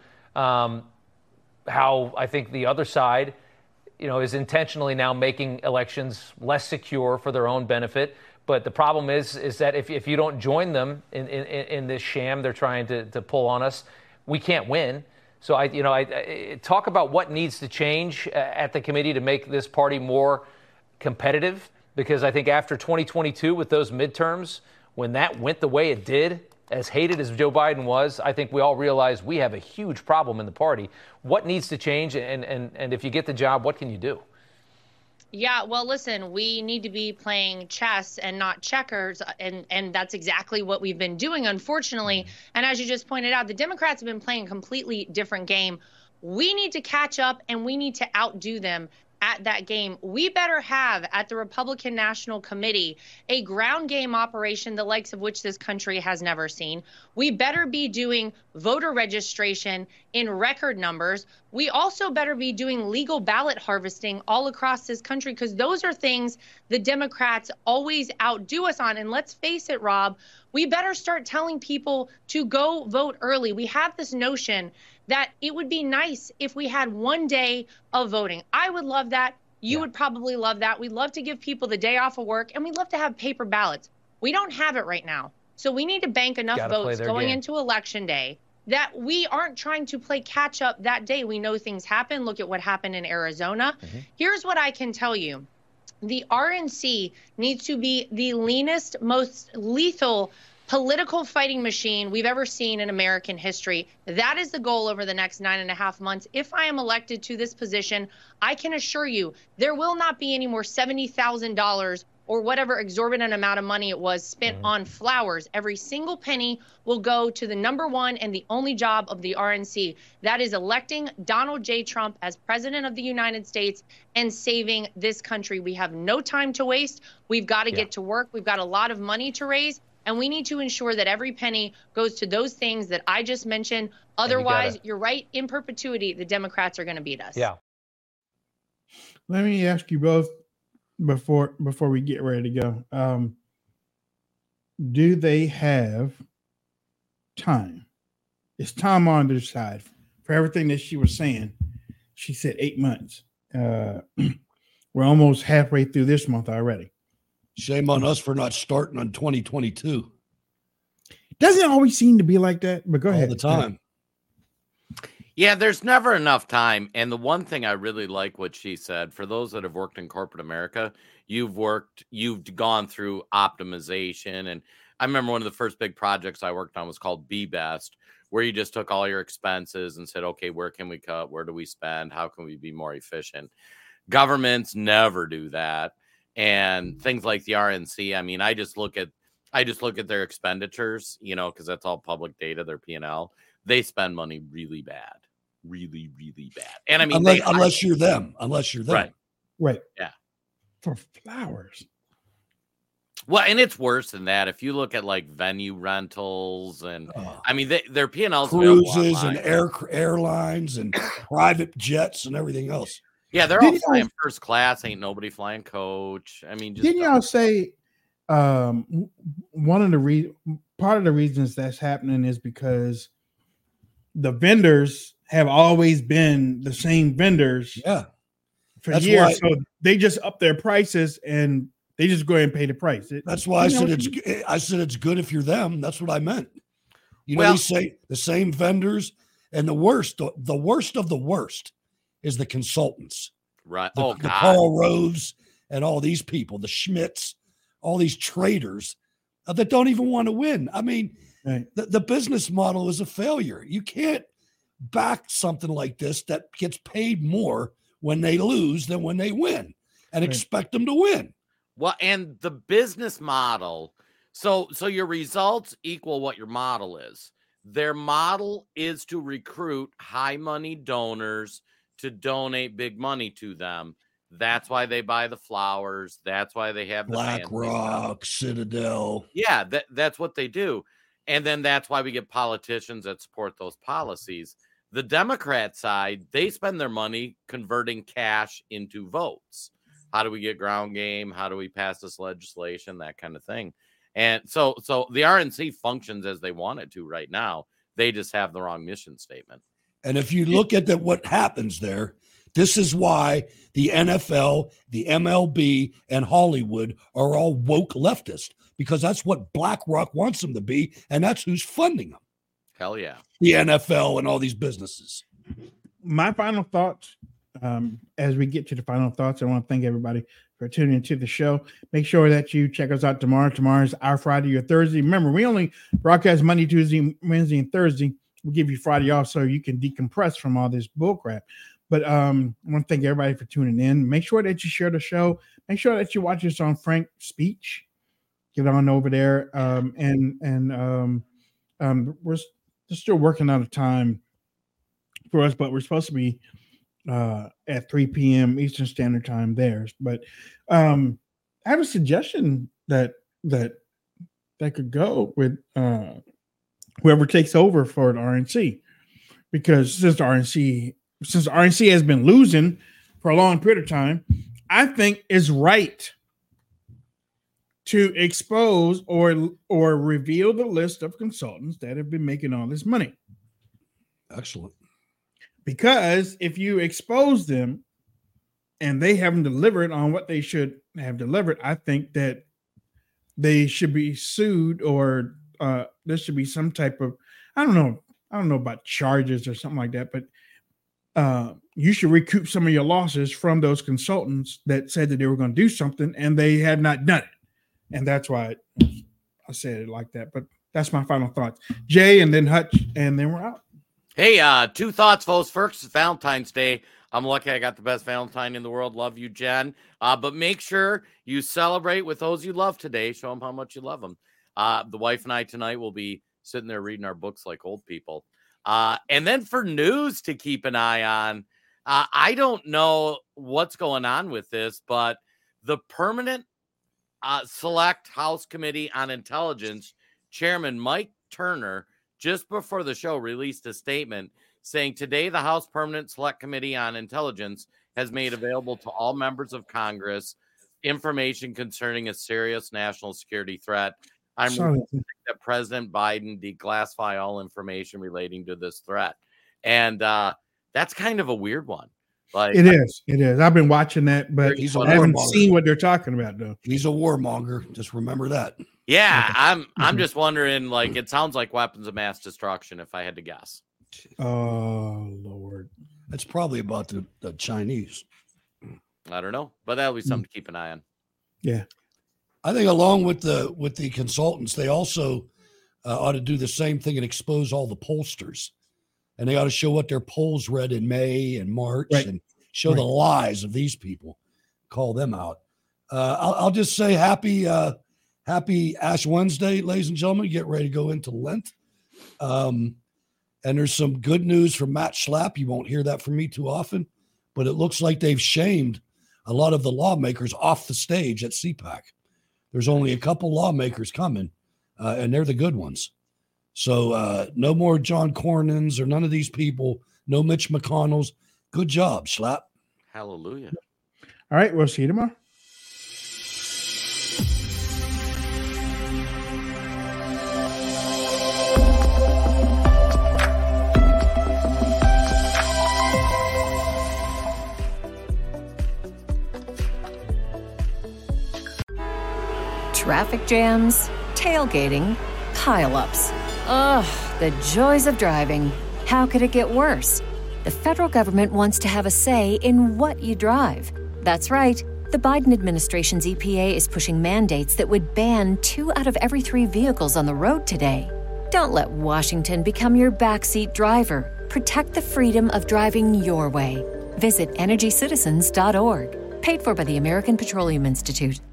how I think the other side, is intentionally now making elections less secure for their own benefit. But the problem is that if you don't join them in this sham they're trying to pull on us, we can't win. So I talk about what needs to change at the committee to make this party more competitive, because I think after 2022 with those midterms, when that went the way it did, as hated as Joe Biden was, I think we all realize we have a huge problem in the party. What needs to change, and if you get the job, what can you do? Yeah, well, listen, we need to be playing chess and not checkers, and that's exactly what we've been doing, unfortunately. And as you just pointed out, the Democrats have been playing a completely different game. We need to catch up, and we need to outdo them at that game. We better have at the Republican National Committee a ground game operation, the likes of which this country has never seen. We better be doing voter registration in record numbers. We also better be doing legal ballot harvesting all across this country, because those are things the Democrats always outdo us on. And let's face it, Rob, we better start telling people to go vote early. We have this notion that it would be nice if we had one day of voting. I would love that. You would probably love that. We'd love to give people the day off of work, and we'd love to have paper ballots. We don't have it right now. So we need to bank enough votes going into Election Day that we aren't trying to play catch up that day. We know things happen. Look at what happened in Arizona. Here's what I can tell you. The RNC needs to be the leanest, most lethal political fighting machine we've ever seen in American history. That is the goal over the next 9.5 months. If I am elected to this position, I can assure you there will not be any more $70,000 or whatever exorbitant amount of money it was spent on flowers. Every single penny will go to the number one and the only job of the RNC. That is electing Donald J. Trump as president of the United States and saving this country. We have no time to waste. We've got to get to work. We've got a lot of money to raise. And we need to ensure that every penny goes to those things that I just mentioned. Otherwise, you're right, in perpetuity, the Democrats are going to beat us. Yeah. Let me ask you both before we get ready to go. Do they have time? Is Tom on their side for everything that she was saying? She said 8 months. We're almost halfway through this month already. Shame on us for not starting on 2022. Doesn't it always seem to be like that? But go ahead. All the time. Yeah, there's never enough time. And the one thing I really like what she said, for those that have worked in corporate America, you've gone through optimization. And I remember one of the first big projects I worked on was called Be Best, where you just took all your expenses and said, okay, where can we cut? Where do we spend? How can we be more efficient? Governments never do that. And things like the RNC, I mean, I just look at their expenditures, because that's all public data, their P&L. They spend money really bad, really, really bad. And I mean, unless you're them. Right. Yeah. For flowers. Well, and it's worse than that. If you look at like venue rentals and I mean, their P&Ls, cruises and airlines and private jets and everything else. Yeah, they're all flying first class. Ain't nobody flying coach. I mean, didn't y'all say part of the reasons that's happening is because the vendors have always been the same vendors for years. So they just up their prices and they just go ahead and pay the price. That's why I said it's good if you're them. That's what I meant. They say the same vendors, and the worst of the worst is the consultants, right? The Karl Roves and all these people, the Schmitz, all these traders that don't even want to win. I mean, the business model is a failure. You can't back something like this that gets paid more when they lose than when they win and expect them to win. Well, and the business model, so your results equal what your model is. Their model is to recruit high money donors to donate big money to them. That's why they buy the flowers. That's why they have the BlackRock, Citadel. Yeah, that's what they do. And then that's why we get politicians that support those policies. The Democrat side, they spend their money converting cash into votes. How do we get ground game? How do we pass this legislation? That kind of thing. And so the RNC functions as they want it to right now. They just have the wrong mission statement. And if you look at what happens there, this is why the NFL, the MLB, and Hollywood are all woke leftist, because that's what BlackRock wants them to be, and that's who's funding them. Hell yeah. The NFL and all these businesses. My final thoughts, as we get to the final thoughts, I want to thank everybody for tuning into the show. Make sure that you check us out tomorrow. Tomorrow's our Friday or Thursday. Remember, we only broadcast Monday, Tuesday, Wednesday, and Thursday. We'll give you Friday off so you can decompress from all this bullcrap. But I want to thank everybody for tuning in. Make sure that you share the show. Make sure that you watch us on Frank Speech. Get on over there. We're still working out of time for us, but we're supposed to be at 3 p.m. Eastern Standard Time theirs. But I have a suggestion that could go with whoever takes over for the RNC, because since the RNC has been losing for a long period of time, I think it's right to expose or reveal the list of consultants that have been making all this money. Excellent. Because if you expose them and they haven't delivered on what they should have delivered, I think that they should be sued, or there should be some type of, I don't know about charges or something like that, but you should recoup some of your losses from those consultants that said that they were going to do something and they had not done it. And that's why I said it like that. But that's my final thoughts. Jay, and then Hutch, and then we're out. Hey, 2 thoughts, folks. First, it's Valentine's Day. I'm lucky I got the best Valentine in the world. Love you, Jen. But make sure you celebrate with those you love today. Show them how much you love them. The wife and I tonight will be sitting there reading our books like old people. And then for news to keep an eye on, I don't know what's going on with this, but the permanent Select House Committee on Intelligence Chairman Mike Turner, just before the show, released a statement saying today the House Permanent Select Committee on Intelligence has made available to all members of Congress information concerning a serious national security threat. I'm requesting that President Biden declassify all information relating to this threat. And that's kind of a weird one. Like, It is. I've been watching that, but I haven't seen what they're talking about, though. He's a warmonger. Just remember that. Yeah, I'm just wondering, like, it sounds like weapons of mass destruction, if I had to guess. Oh, Lord. That's probably about the Chinese. I don't know, but that'll be something to keep an eye on. Yeah. I think along with the consultants, they also ought to do the same thing and expose all the pollsters. And they ought to show what their polls read in May and March, and show the lies of these people, call them out. I'll just say happy Ash Wednesday, ladies and gentlemen. Get ready to go into Lent. And there's some good news from Matt Schlapp. You won't hear that from me too often, but it looks like they've shamed a lot of the lawmakers off the stage at CPAC. There's only a couple lawmakers coming, and they're the good ones. So no more John Cornyn's or none of these people. No Mitch McConnell's. Good job, Schlapp. Hallelujah. All right, we'll see you tomorrow. Traffic jams, tailgating, pile-ups. Ugh, the joys of driving. How could it get worse? The federal government wants to have a say in what you drive. That's right. The Biden administration's EPA is pushing mandates that would ban 2 out of every 3 vehicles on the road today. Don't let Washington become your backseat driver. Protect the freedom of driving your way. Visit EnergyCitizens.org. Paid for by the American Petroleum Institute.